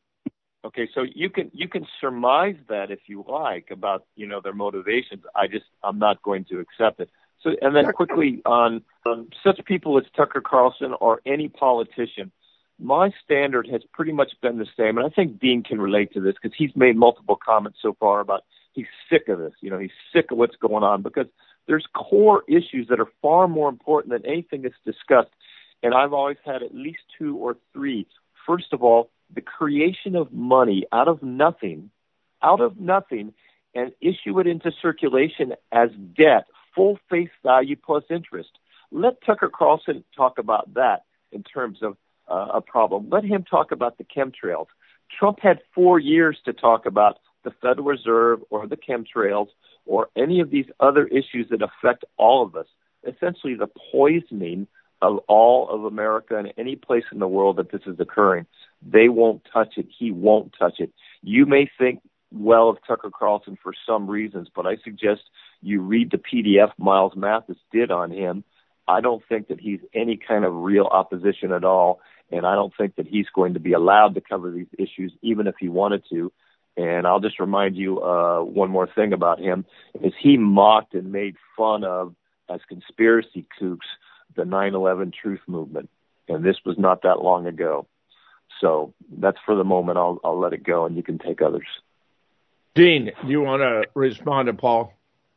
Okay, so you can you can surmise that if you like about you know their motivations. I just I'm not going to accept it. So and then quickly on, on such people as Tucker Carlson or any politician. My standard has pretty much been the same, and I think Dean can relate to this because he's made multiple comments so far about he's sick of this. You know, he's sick of what's going on because there's core issues that are far more important than anything that's discussed, and I've always had at least two or three. First of all, the creation of money out of nothing, out of nothing, and issue it into circulation as debt, full face value plus interest. Let Tucker Carlson talk about that in terms of Uh, a problem. Let him talk about the chemtrails. Trump had four years to talk about the Federal Reserve or the chemtrails or any of these other issues that affect all of us. Essentially the poisoning of all of America and any place in the world that this is occurring. They won't touch it. He won't touch it. You may think well of Tucker Carlson for some reasons, but I suggest you read the P D F Miles Mathis did on him. I don't think that he's any kind of real opposition at all. And I don't think that he's going to be allowed to cover these issues, even if he wanted to. And I'll just remind you uh, one more thing about him, is he mocked and made fun of, as conspiracy kooks, the nine eleven truth movement. And this was not that long ago. So that's for the moment. I'll, I'll let it go, and you can take others. Dean, do you want to respond to Paul?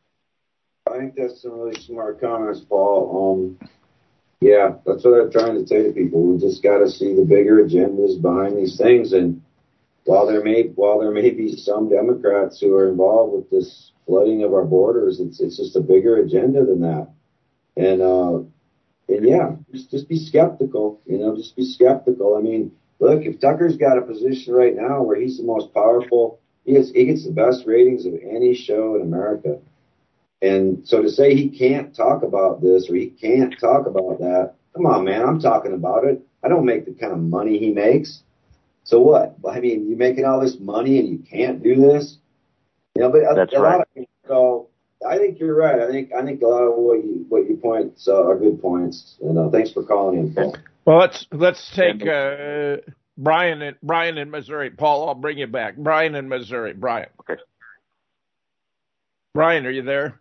I think that's some really smart comments, Paul. Um, Yeah, that's what I'm trying to say to people. We just got to see the bigger agendas behind these things. And while there may while there may be some Democrats who are involved with this flooding of our borders, it's it's just a bigger agenda than that. And uh, and yeah, just just be skeptical. You know, just be skeptical. I mean, look, if Tucker's got a position right now where he's the most powerful, he has, he gets the best ratings of any show in America. And so to say he can't talk about this or he can't talk about that, come on, man, I'm talking about it. I don't make the kind of money he makes. So what? I mean, you're making all this money and you can't do this? You know, but a, That's a right. lot of so I think you're right. I think I think a lot of what you what you points uh, are good points. And uh, thanks for calling in, Paul. Well, let's let's take uh, Brian in Brian in Missouri. Paul, I'll bring you back. Brian in Missouri. Brian. Okay. Brian, are you there?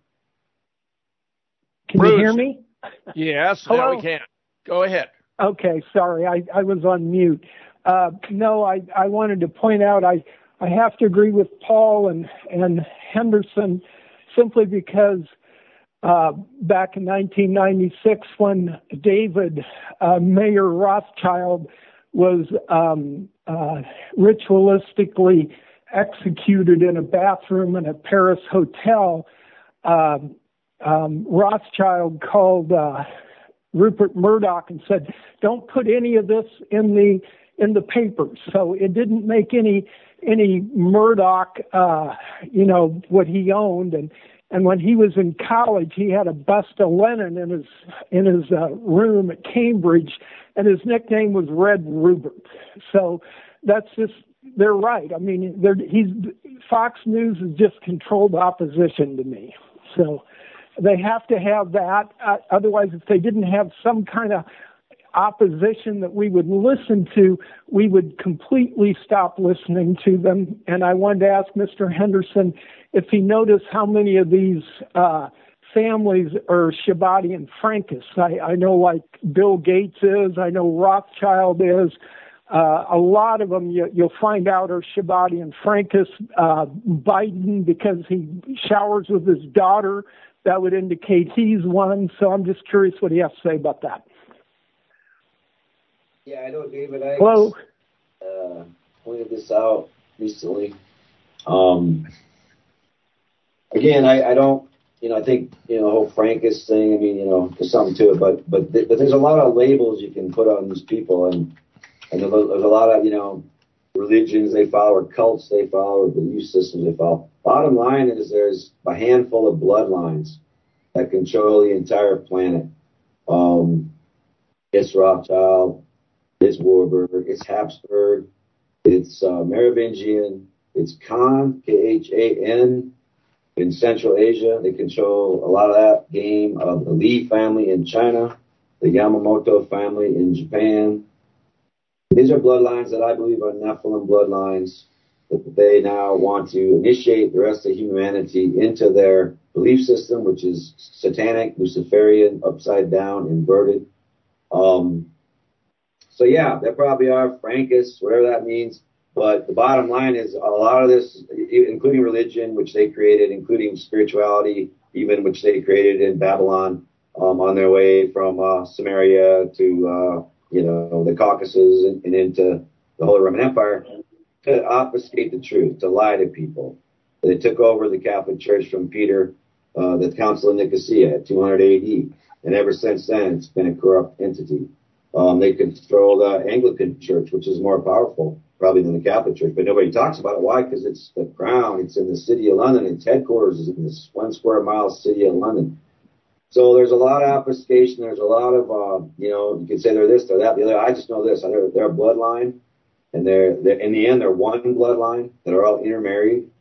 Can Bruce. you hear me? Yes. Hello? Now we can. Go ahead. Okay, sorry, I, I was on mute. Uh, no, I, I wanted to point out I, I have to agree with Paul and, and Henderson simply because uh, back in nineteen ninety-six when David, uh, Mayor Rothschild, was um, uh, ritualistically executed in a bathroom in a Paris hotel, uh, um, Rothschild called uh, Rupert Murdoch and said, "Don't put any of this in the in the papers." So it didn't make any any Murdoch, uh, you know, what he owned. And and when he was in college, he had a bust of Lenin in his in his uh, room at Cambridge, and his nickname was Red Rupert. So that's just they're right. I mean, they're, he's Fox News is just controlled opposition to me. So they have to have that. Uh, otherwise, if they didn't have some kind of opposition that we would listen to, we would completely stop listening to them. And I wanted to ask Mister Henderson if he noticed how many of these uh, families are Shabbat and Frankists. I, I know like Bill Gates is, I know Rothschild is. Uh, a lot of them you, you'll find out are Shabbat and Frankists. Uh, Biden, because he showers with his daughter, that would indicate he's one. So I'm just curious what he has to say about that. Yeah, I know David Icke Hello. Uh, pointed this out recently. Um, again, I, I don't, you know, I think, you know, the whole Frankist thing, I mean, you know, there's something to it, but, but, th- but there's a lot of labels you can put on these people, and, and there's a lot of, you know, religions they follow, or cults they follow, or belief systems they follow. Bottom line is there's a handful of bloodlines that control the entire planet. Um, it's Rothschild, it's Warburg, it's Habsburg, it's uh, Merovingian, it's Khan, K H A N, in Central Asia. They control a lot of that game of the Li family in China, the Yamamoto family in Japan. These are bloodlines that I believe are Nephilim bloodlines that they now want to initiate the rest of humanity into their belief system, which is satanic, Luciferian, upside down, inverted. Um, so yeah, there probably are Frankists, whatever that means. But the bottom line is a lot of this, including religion, which they created, including spirituality, even which they created in Babylon, um, on their way from uh, Samaria to, uh, you know, the Caucasus and, and into the Holy Roman Empire, to obfuscate the truth, to lie to people. They took over the Catholic Church from Peter, uh, the Council of Nicosia at two hundred A D. And ever since then, it's been a corrupt entity. Um, they control the Anglican Church, which is more powerful probably than the Catholic Church, but nobody talks about it. Why? Because it's the crown. It's in the city of London. Its headquarters is in this one square mile city of London. So there's a lot of obfuscation. There's a lot of, uh, you know, you could say they're this, they're that, the other. I just know this. They're, they're a bloodline, and they're, they're in the end, they're one bloodline that are all intermarried.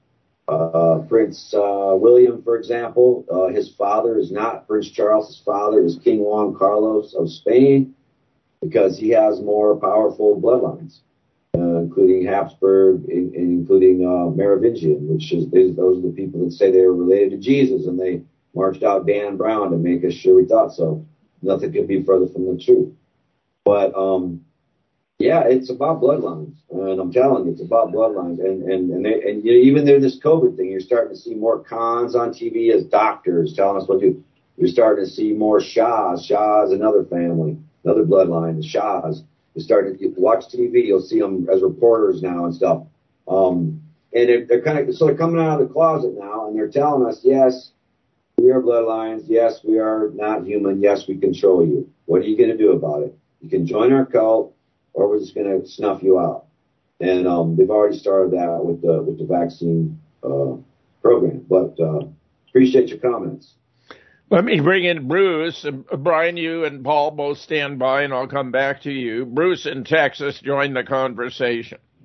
Uh, Prince uh, William, for example, uh, his father is not Prince Charles. His father is King Juan Carlos of Spain, because he has more powerful bloodlines, uh, including Habsburg, in, including uh, Merovingian, which is, is those are the people that say they were related to Jesus, and they marched out Dan Brown to make us sure we thought so. Nothing could be further from the truth. But um, yeah, it's about bloodlines, and I'm telling you, it's about bloodlines. And and and, they, and you know, even in this COVID thing, you're starting to see more cons on T V as doctors telling us what to do. You're starting to see more Shahs. Shahs, another family. Another bloodline, the Shahs. You're starting to watch T V, you'll see them as reporters now and stuff. Um, and they're, they're kind of, so they're coming out of the closet now, and they're telling us, yes, we are bloodlines. Yes, we are not human. Yes, we control you. What are you going to do about it? You can join our cult, or we're just going to snuff you out. And um, they've already started that with the with the vaccine uh, program. But uh, appreciate your comments. Let me bring in Bruce. Brian, you and Paul both stand by, and I'll come back to you. Bruce in Texas, join the conversation.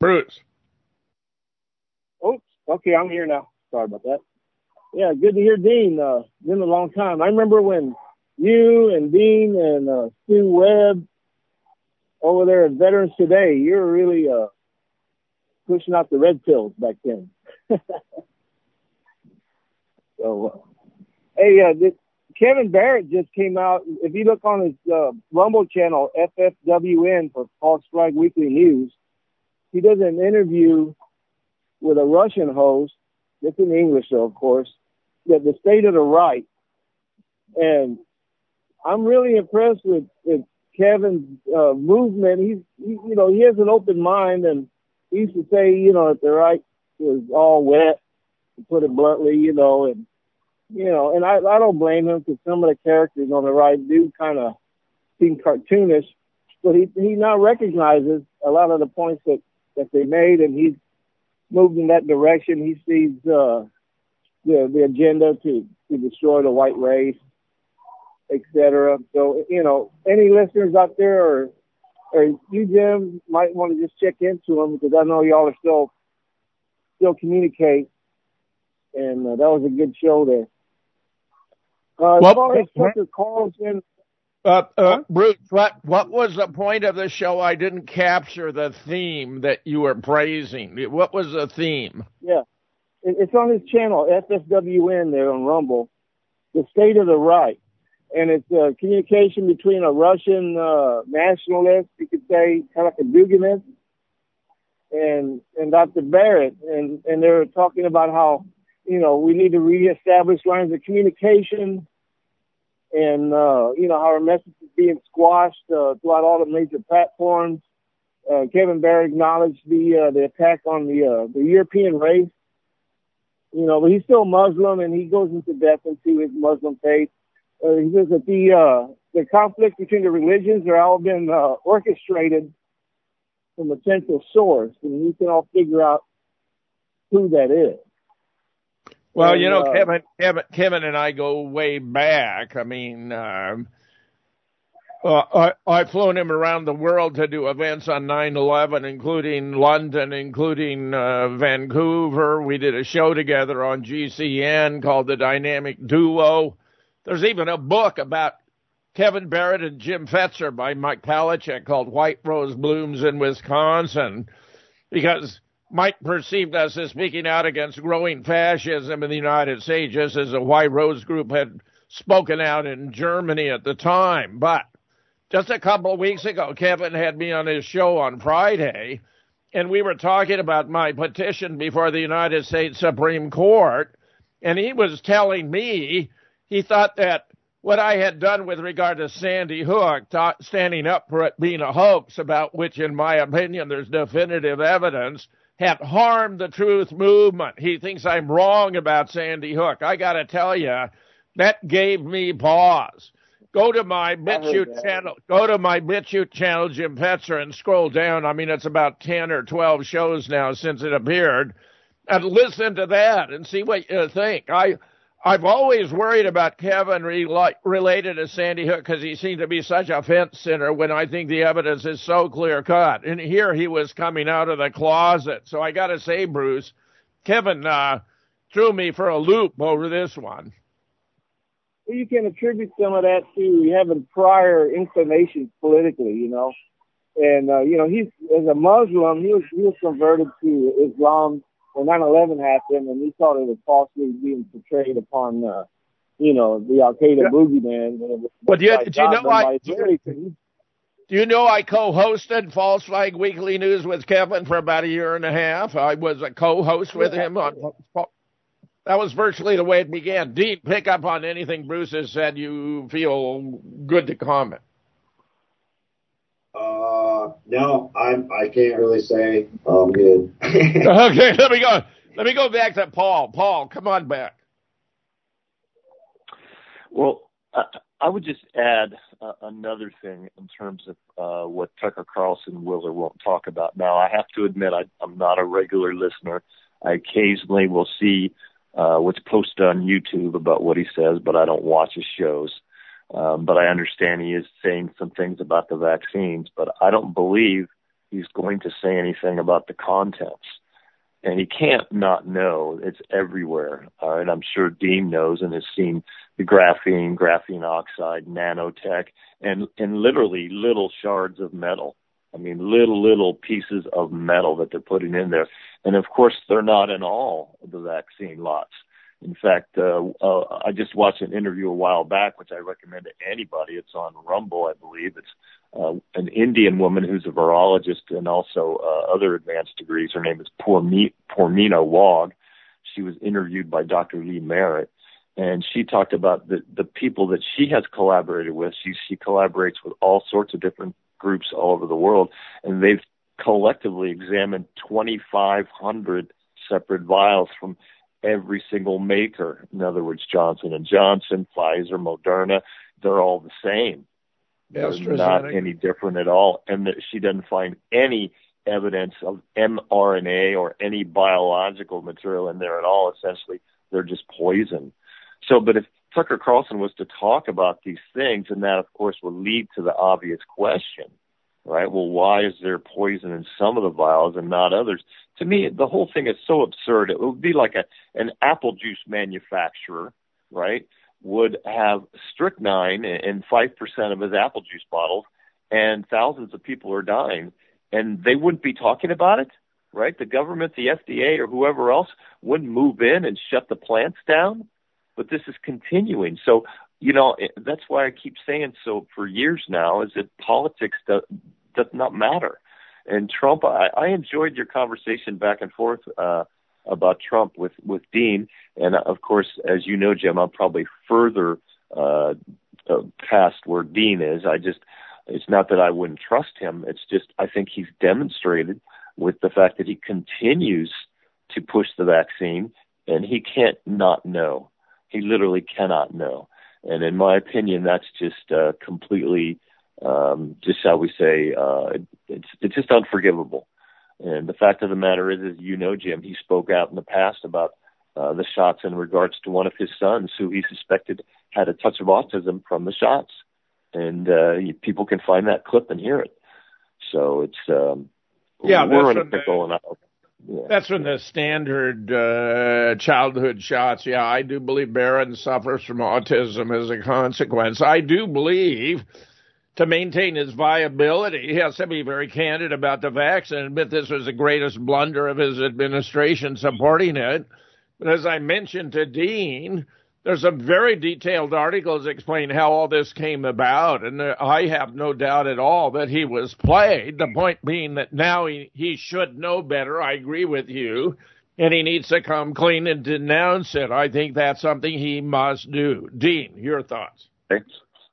Bruce. Oops. Okay, I'm here now. Sorry about that. Yeah, good to hear Dean. Uh, been a long time. I remember when you and Dean and uh, Stu Webb over there at Veterans Today, you were really uh, pushing out the red pills back then. so, uh, hey, uh, this, Kevin Barrett just came out. If you look on his uh, Rumble channel, F F W N for False Flag Weekly News, he does an interview with a Russian host. It's in English, though, of course, that the state of the right. And I'm really impressed with, with Kevin's uh, movement. He's, he, you know, he has an open mind, and he used to say, you know, that the right was all wet, to put it bluntly, you know, and, you know, and I, I don't blame him because some of the characters on the right do kind of seem cartoonish, but he, he now recognizes a lot of the points that, that they made, and he's moved in that direction. He sees uh, the, the agenda to, to destroy the white race, et cetera. So, you know, any listeners out there, or, or you, Jim, might want to just check into him, because I know y'all are still, still communicate. And uh, that was a good show there. Uh, What- as far as Tucker Carlson, Uh, uh, Bruce, what what was the point of the show? I didn't capture the theme that you were praising. What was the theme? yeah, it, it's on his channel, F F W N, there on Rumble, The State of the Right. And it's uh, communication between a Russian uh, nationalist, you could say, kind of like a Duginist, and and Doctor Barrett. And, and they're talking about how, you know, we need to reestablish lines of communication, and, uh, you know, how our message is being squashed uh, throughout all the major platforms. Uh, Kevin Barrett acknowledged the uh, the attack on the uh, the European race. You know, but he's still Muslim, and he goes into depth into his Muslim faith. Uh, he says that the uh, the conflict between the religions are all been uh, orchestrated from a central source, and you can all figure out who that is. Well, And, you know, uh, Kevin, Kevin, Kevin and I go way back. I mean, um, uh, I, I've flown him around the world to do events on nine eleven, including London, including uh, Vancouver. We did a show together on G C N called The Dynamic Duo. There's even a book about Kevin Barrett and Jim Fetzer by Mike Palachuk called White Rose Blooms in Wisconsin, because Mike perceived us as speaking out against growing fascism in the United States, just as the White Rose Group had spoken out in Germany at the time. But just a couple of weeks ago, Kevin had me on his show on Friday, and we were talking about my petition before the United States Supreme Court, and he was telling me he thought that what I had done with regard to Sandy Hook, ta- standing up for it being a hoax, about which, in my opinion, there's definitive evidence, had harmed the truth movement. He thinks I'm wrong about Sandy Hook. I got to tell you, that gave me pause. Go to my BitChute channel. Go to my BitChute channel, Jim Fetzer, and scroll down. I mean, it's about ten or twelve shows now since it appeared, and listen to that and see what you think. I, I've always worried about Kevin re- related to Sandy Hook because he seemed to be such a fence sitter when I think the evidence is so clear cut. And here he was coming out of the closet. So I got to say, Bruce, Kevin uh, threw me for a loop over this one. You can attribute some of that to having prior inclinations politically, you know. And, uh, you know, he's, as a Muslim, he was, he was converted to Islam when nine eleven happened, and he thought it was falsely being portrayed upon, uh, you know, the Al-Qaeda yeah. boogeyman. But do you, do you know I, do, do you know I co-hosted False Flag Weekly News with Kevin for about a year and a half? I was a co-host with yeah. him on. That was virtually the way it began. Dean, pick up on anything Bruce has said you feel good to comment. Uh, no, I I can't really say I'm good. Okay, let me go. Let me go back to Paul. Paul, come on back. Well, I, I would just add uh, another thing in terms of uh, what Tucker Carlson will or won't talk about. Now, I have to admit I, I'm not a regular listener. I occasionally will see uh, what's posted on YouTube about what he says, but I don't watch his shows. Um, but I understand he is saying some things about the vaccines, but I don't believe he's going to say anything about the contents. And he can't not know. It's everywhere. Uh, and I'm sure Dean knows and has seen the graphene, graphene oxide, nanotech, and, and literally little shards of metal. I mean, little, little pieces of metal that they're putting in there. And, of course, they're not in all of the vaccine lots. In fact, uh, uh, I just watched an interview a while back, which I recommend to anybody. It's on Rumble, I believe. It's uh, an Indian woman who's a virologist and also uh, other advanced degrees. Her name is Pourmina Wog. She was interviewed by Doctor Lee Merritt, and she talked about the, the people that she has collaborated with. She, she collaborates with all sorts of different groups all over the world, and they've collectively examined twenty-five hundred separate vials from every single maker. In other words, Johnson and Johnson, Pfizer, Moderna, they're all the same. They're not any different at all. And that she doesn't find any evidence of mRNA or any biological material in there at all. Essentially, they're just poison. So, but if Tucker Carlson was to talk about these things, and that, of course, would lead to the obvious question, right? Well, why is there poison in some of the vials and not others? To me, the whole thing is so absurd. It would be like a an apple juice manufacturer, right, would have strychnine in five percent of his apple juice bottles, and thousands of people are dying, and they wouldn't be talking about it, right? The government, the F D A, or whoever else wouldn't move in and shut the plants down, but this is continuing. So, you know, that's why I keep saying so for years now, is that politics does, does not matter. And Trump, I, I enjoyed your conversation back and forth uh, about Trump with, with Dean. And, of course, as you know, Jim, I'm probably further uh, uh, past where Dean is. I just, it's not that I wouldn't trust him. It's just I think he's demonstrated with the fact that he continues to push the vaccine, and he can't not know. He literally cannot know. And in my opinion, that's just uh, completely, um, just shall we say, uh, it's, it's just unforgivable. And the fact of the matter is, as you know, Jim, he spoke out in the past about uh, the shots in regards to one of his sons who he suspected had a touch of autism from the shots. And uh, people can find that clip and hear it. So it's, um, yeah, we're in a the, pickle. And I, yeah. That's from the standard uh, childhood shots. Yeah, I do believe Barron suffers from autism as a consequence. I do believe to maintain his viability, he has to be very candid about the vaccine and admit this was the greatest blunder of his administration supporting it. But as I mentioned to Dean, there's some very detailed articles explaining how all this came about, and I have no doubt at all that he was played. The point being that now he, he should know better. I agree with you, and he needs to come clean and denounce it. I think that's something he must do. Dean, your thoughts? Thanks.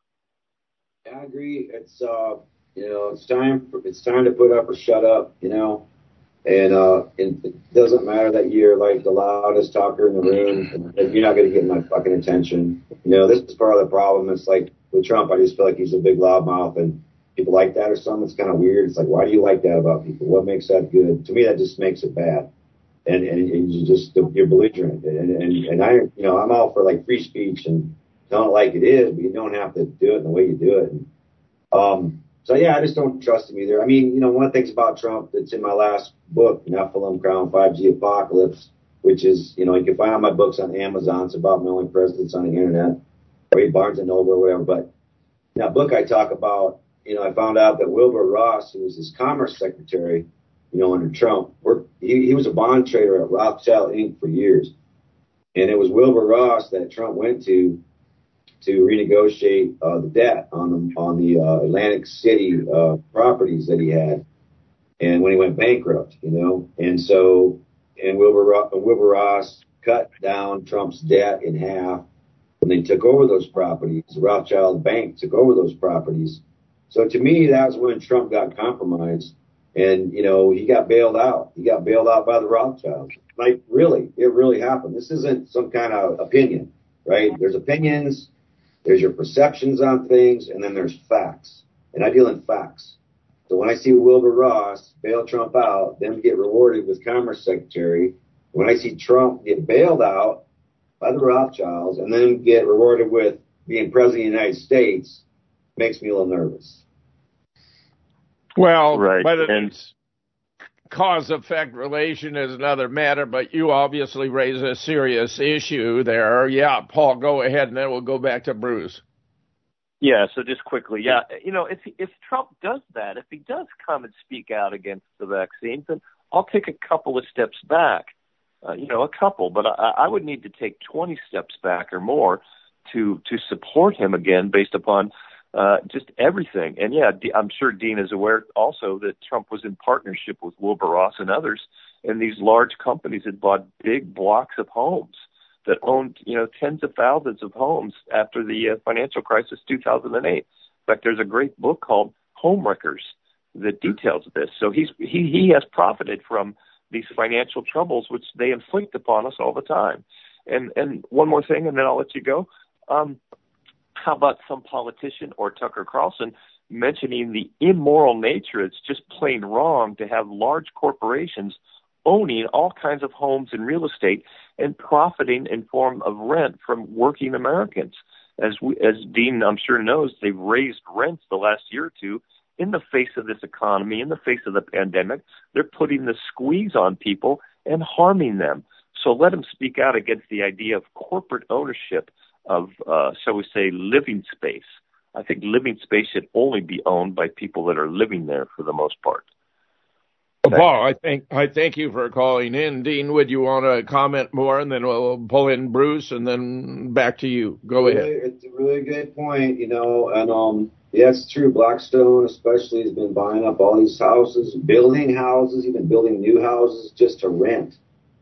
I agree. It's uh, you know, it's time. For, it's time to put up or shut up. You know. And, uh, and it doesn't matter that you're like the loudest talker in the room, and you're not going to get my fucking attention. You know, this is part of the problem. It's like with Trump, I just feel like he's a big loudmouth, and people like that or something. It's kind of weird. It's like, why do you like that about people? What makes that good? To me, that just makes it bad. And, and, and you just, you're belligerent. And, and, and I, you know, I'm all for like free speech and telling it like it is, but you don't have to do it in the way you do it. And, um, So, yeah, I just don't trust him either. I mean, you know, one of the things about Trump that's in my last book, Nephilim, Crown, five G Apocalypse, which is, you know, you can find all my books on Amazon. It's about milling presidents on the Internet, or Barnes and Noble or whatever. But in that book, I talk about, you know, I found out that Wilbur Ross, who was his commerce secretary, you know, under Trump, worked, he, he was a bond trader at Rothschild Incorporated for years. And it was Wilbur Ross that Trump went to to renegotiate uh, the debt on the on the uh, Atlantic City uh, properties that he had, and when he went bankrupt, you know, and so and Wilbur Wilbur Ross cut down Trump's debt in half when they took over those properties. The Rothschild Bank took over those properties. So to me, that's when Trump got compromised, and you know he got bailed out. He got bailed out by the Rothschilds. Like really, it really happened. This isn't some kind of opinion, right? There's opinions. There's your perceptions on things, and then there's facts. And I deal in facts. So when I see Wilbur Ross bail Trump out, then get rewarded with Commerce Secretary, when I see Trump get bailed out by the Rothschilds and then get rewarded with being President of the United States, makes me a little nervous. Well, right. whether and, it's cause-effect relation is another matter, but you obviously raise a serious issue there. Yeah, Paul, go ahead, and then we'll go back to Bruce. Yeah, so just quickly, yeah, you know, if if Trump does that, if he does come and speak out against the vaccines, then I'll take a couple of steps back, uh, you know, a couple, but I, I would need to take twenty steps back or more to to support him again based upon uh, just everything. And yeah, D- I'm sure Dean is aware also that Trump was in partnership with Wilbur Ross and others, and these large companies had bought big blocks of homes that owned, you know, tens of thousands of homes after the uh, financial crisis two thousand eight. In fact, there's a great book called Homewreckers that details this. So he's he he has profited from these financial troubles, which they inflict upon us all the time. And and one more thing, and then I'll let you go. Um, how about some politician or Tucker Carlson mentioning the immoral nature? It's just plain wrong to have large corporations owning all kinds of homes and real estate and profiting in form of rent from working Americans. As we, as Dean, I'm sure, knows, they've raised rents the last year or two in the face of this economy, in the face of the pandemic. They're putting the squeeze on people and harming them. So let them speak out against the idea of corporate ownership of, uh, shall we say, living space. I think living space should only be owned by people that are living there for the most part. Well, Paul, I think I thank you for calling in. Dean, would you want to comment more, and then we'll pull in Bruce, and then back to you. Go really, ahead. It's a really good point, you know, and um, yeah, it's true. Blackstone, especially, has been buying up all these houses, building houses, even building new houses just to rent.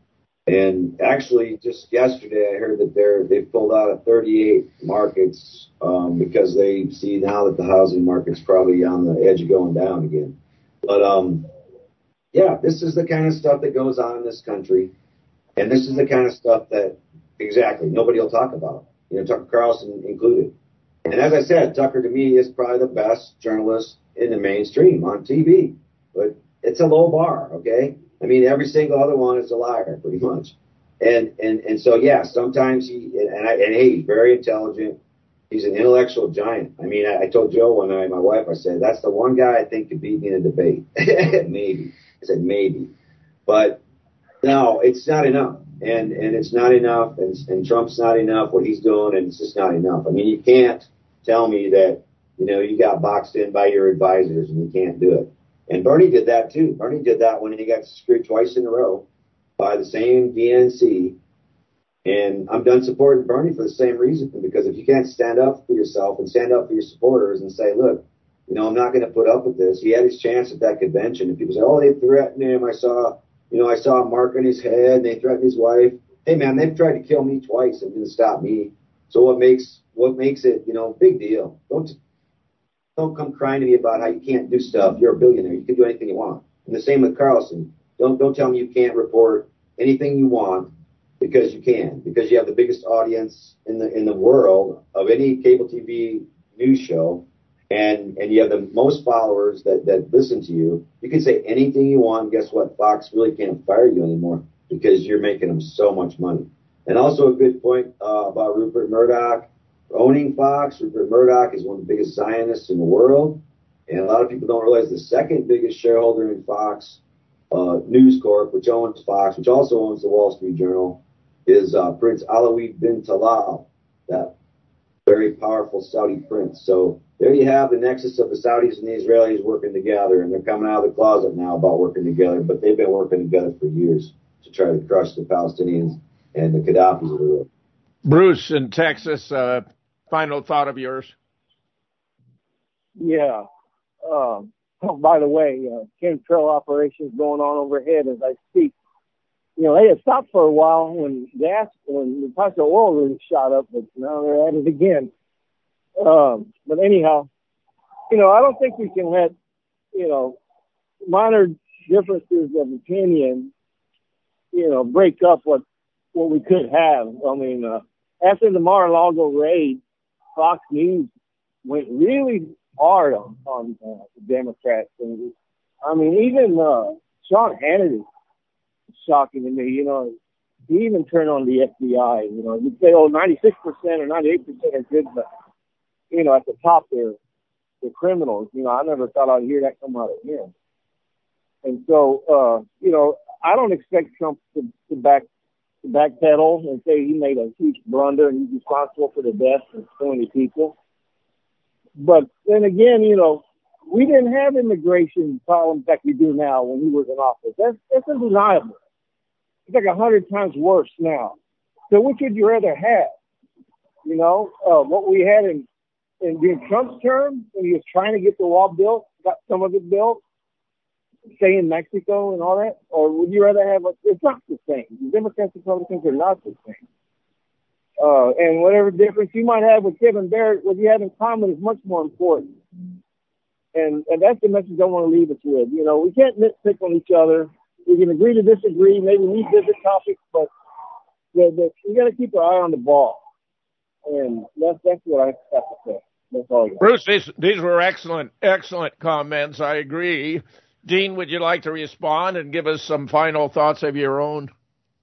And actually, just yesterday, I heard that they're they've pulled out of thirty-eight markets um, because they see now that the housing market's probably on the edge of going down again. But um. Yeah, this is the kind of stuff that goes on in this country, and this is the kind of stuff that, exactly, nobody will talk about, you know, Tucker Carlson included. And as I said, Tucker, to me, is probably the best journalist in the mainstream on T V, but it's a low bar, okay? I mean, every single other one is a liar, pretty much. And and and so, yeah, sometimes he, and, I, and hey, he's very intelligent. He's an intellectual giant. I mean, I, I told Joe one night, my wife, I said, that's the one guy I think could beat me in a debate. Maybe. I said maybe, but no, it's not enough, and and it's not enough, and, and Trump's not enough what he's doing, and it's just not enough. I mean, you can't tell me that, you know, you got boxed in by your advisors and you can't do it. And Bernie did that too. Bernie did that when he got screwed twice in a row by the same D N C. And I'm done supporting Bernie for the same reason, because if you can't stand up for yourself and stand up for your supporters and say, look, you know, I'm not going to put up with this. He had his chance at that convention, and people say, oh, they threatened him. I saw, you know, I saw a mark on his head, and they threatened his wife. Hey, man, they've tried to kill me twice and didn't stop me. So what makes what makes it, you know, big deal? Don't don't come crying to me about how you can't do stuff. You're a billionaire. You can do anything you want. And the same with Carlson. Don't don't tell me you can't report anything you want, because you can, because you have the biggest audience in the in the world of any cable T V news show. And and you have the most followers that, that listen to you. You can say anything you want. Guess what? Fox really can't fire you anymore because you're making them so much money. And also a good point uh, about Rupert Murdoch owning Fox. Rupert Murdoch is one of the biggest Zionists in the world. And a lot of people don't realize the second biggest shareholder in Fox uh, News Corp, which owns Fox, which also owns the Wall Street Journal, is uh, Prince Alawid bin Talal, that very powerful Saudi prince. So there you have the nexus of the Saudis and the Israelis working together, and they're coming out of the closet now about working together, but they've been working together for years to try to crush the Palestinians and the Gaddafis of the world. Bruce in Texas, uh, final thought of yours? Yeah. Um, oh, by the way, uh, chemtrail operations going on overhead as I speak. You know, they had stopped for a while when gas, when the price of oil really shot up, but now they're at it again. Um, but anyhow, you know, I don't think we can let, you know, minor differences of opinion, you know, break up what, what we could have. I mean, uh, after the Mar-a-Lago raid, Fox News went really hard on, on uh, the Democrats. And I mean, even uh, Sean Hannity, shocking to me, you know, he even turned on the F B I. You know, you'd say, oh, ninety-six percent or ninety-eight percent are good, but, you know, at the top there, the criminals. You know, I never thought I'd hear that come out of him. And so, uh, you know, I don't expect Trump to, to back to backpedal and say he made a huge blunder and he's responsible for the deaths of so many people. But then again, you know, we didn't have immigration problems like we do now when he was in office. That's, that's undeniable. It's like a hundred times worse now. So which would you rather have? You know, uh, what we had in, in during Trump's term when he was trying to get the wall built, got some of it built, stay in Mexico and all that? Or would you rather have a, it's not the same. The Democrats and Republicans are not the same. Uh, and whatever difference you might have with Kevin Barrett, what you have in common is much more important. And, and that's the message I want to leave us with. You know, we can't nitpick on each other. We can agree to disagree, maybe revisit topics, but the, the, we got to keep our eye on the ball. And that's, that's what I have to say. That's all I got. Bruce, these, these were excellent, excellent comments. I agree. Dean, would you like to respond and give us some final thoughts of your own?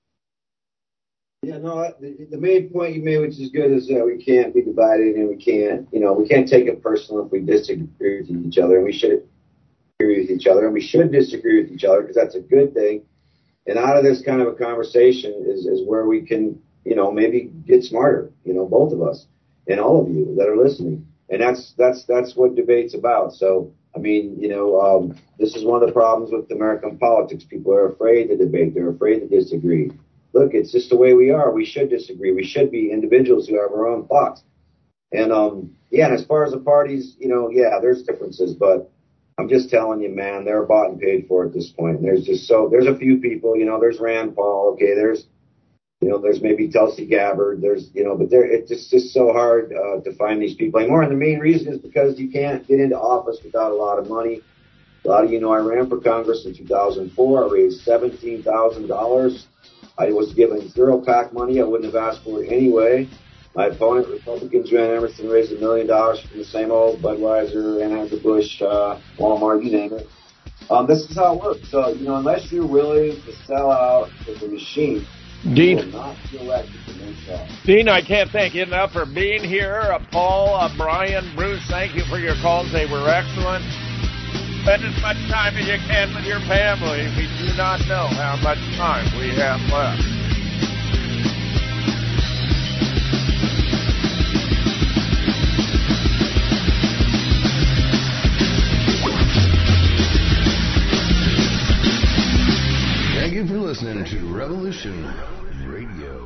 Yeah, no, the, the main point you made, which is good, is that we can't be divided and we can't, you know, we can't take it personal if we disagree with each other. And we should agree with each other and we should disagree with each other because that's a good thing. And out of this kind of a conversation is, is where we can, you know, maybe get smarter, you know, both of us and all of you that are listening. And that's, that's, that's what debate's about. So, I mean, you know, um, this is one of the problems with American politics. People are afraid to debate. They're afraid to disagree. Look, it's just the way we are. We should disagree. We should be individuals who have our own thoughts. And, um, yeah, and as far as the parties, you know, yeah, there's differences, but I'm just telling you, man, they're bought and paid for at this point. And there's just so, there's a few people, you know, there's Rand Paul. Okay. There's, you know, there's maybe Tulsi Gabbard. There's, you know, but there, it's just, just so hard uh, to find these people anymore. And the main reason is because you can't get into office without a lot of money. A lot of you know I ran for Congress in two thousand four. I raised seventeen thousand dollars. I was given zero PAC money. I wouldn't have asked for it anyway. My opponent, Republicans, Joanne Emerson, raised a million dollars from the same old Budweiser, Anheuser-Busch, uh, Walmart, you name it. Um, this is how it works. So, you know, unless you're willing to sell out as a machine, Dean, you will not be elected to make Dean, I can't thank you enough for being here. Uh, Paul, uh, Brian, Bruce, thank you for your calls. They were excellent. Spend as much time as you can with your family. We do not know how much time we have left. Thank you for listening to Revolution Radio.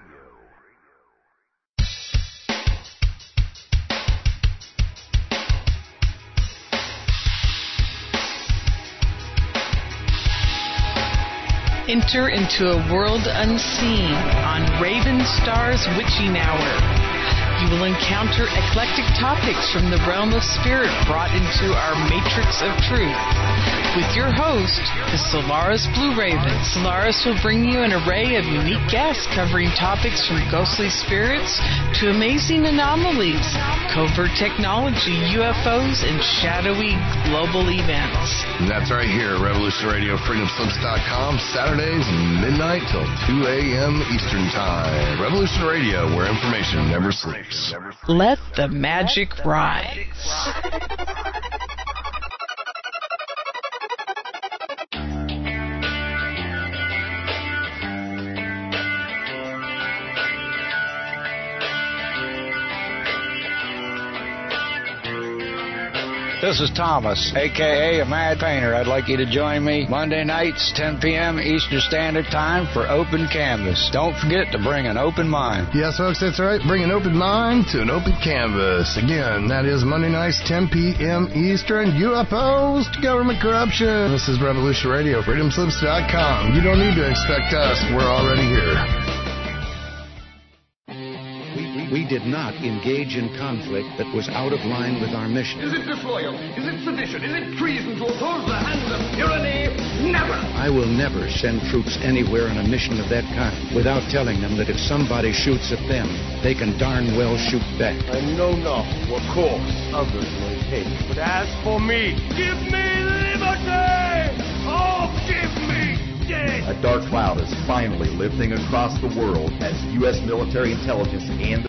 Enter into a world unseen on Raven Star's Witching Hour. You will encounter eclectic topics from the realm of spirit brought into our matrix of truth. With your host, the Solaris Blue Raven. Solaris will bring you an array of unique guests covering topics from ghostly spirits to amazing anomalies, covert technology, U F Os, and shadowy global events. And that's right here at Revolution Radio, freedom slips dot com, Saturdays midnight till two a.m. Eastern Time. Revolution Radio, where information never sleeps. Let the magic rise. This is Thomas, a k a. a Mad Painter. I'd like you to join me Monday nights, ten p.m. Eastern Standard Time for Open Canvas. Don't forget to bring an open mind. Yes, folks, that's right. Bring an open mind to an open canvas. Again, that is Monday nights, ten p.m. Eastern. U F Os to government corruption. This is Revolution Radio, freedom slips dot com. You don't need to expect us. We're already here. We did not engage in conflict that was out of line with our mission. Is it disloyal? Is it sedition? Is it treason to oppose the hands of tyranny? Never! I will never send troops anywhere on a mission of that kind without telling them that if somebody shoots at them, they can darn well shoot back. I know not what course others may take, but as for me, give me liberty! Oh, give me death! A dark cloud is finally lifting across the world as U S military intelligence and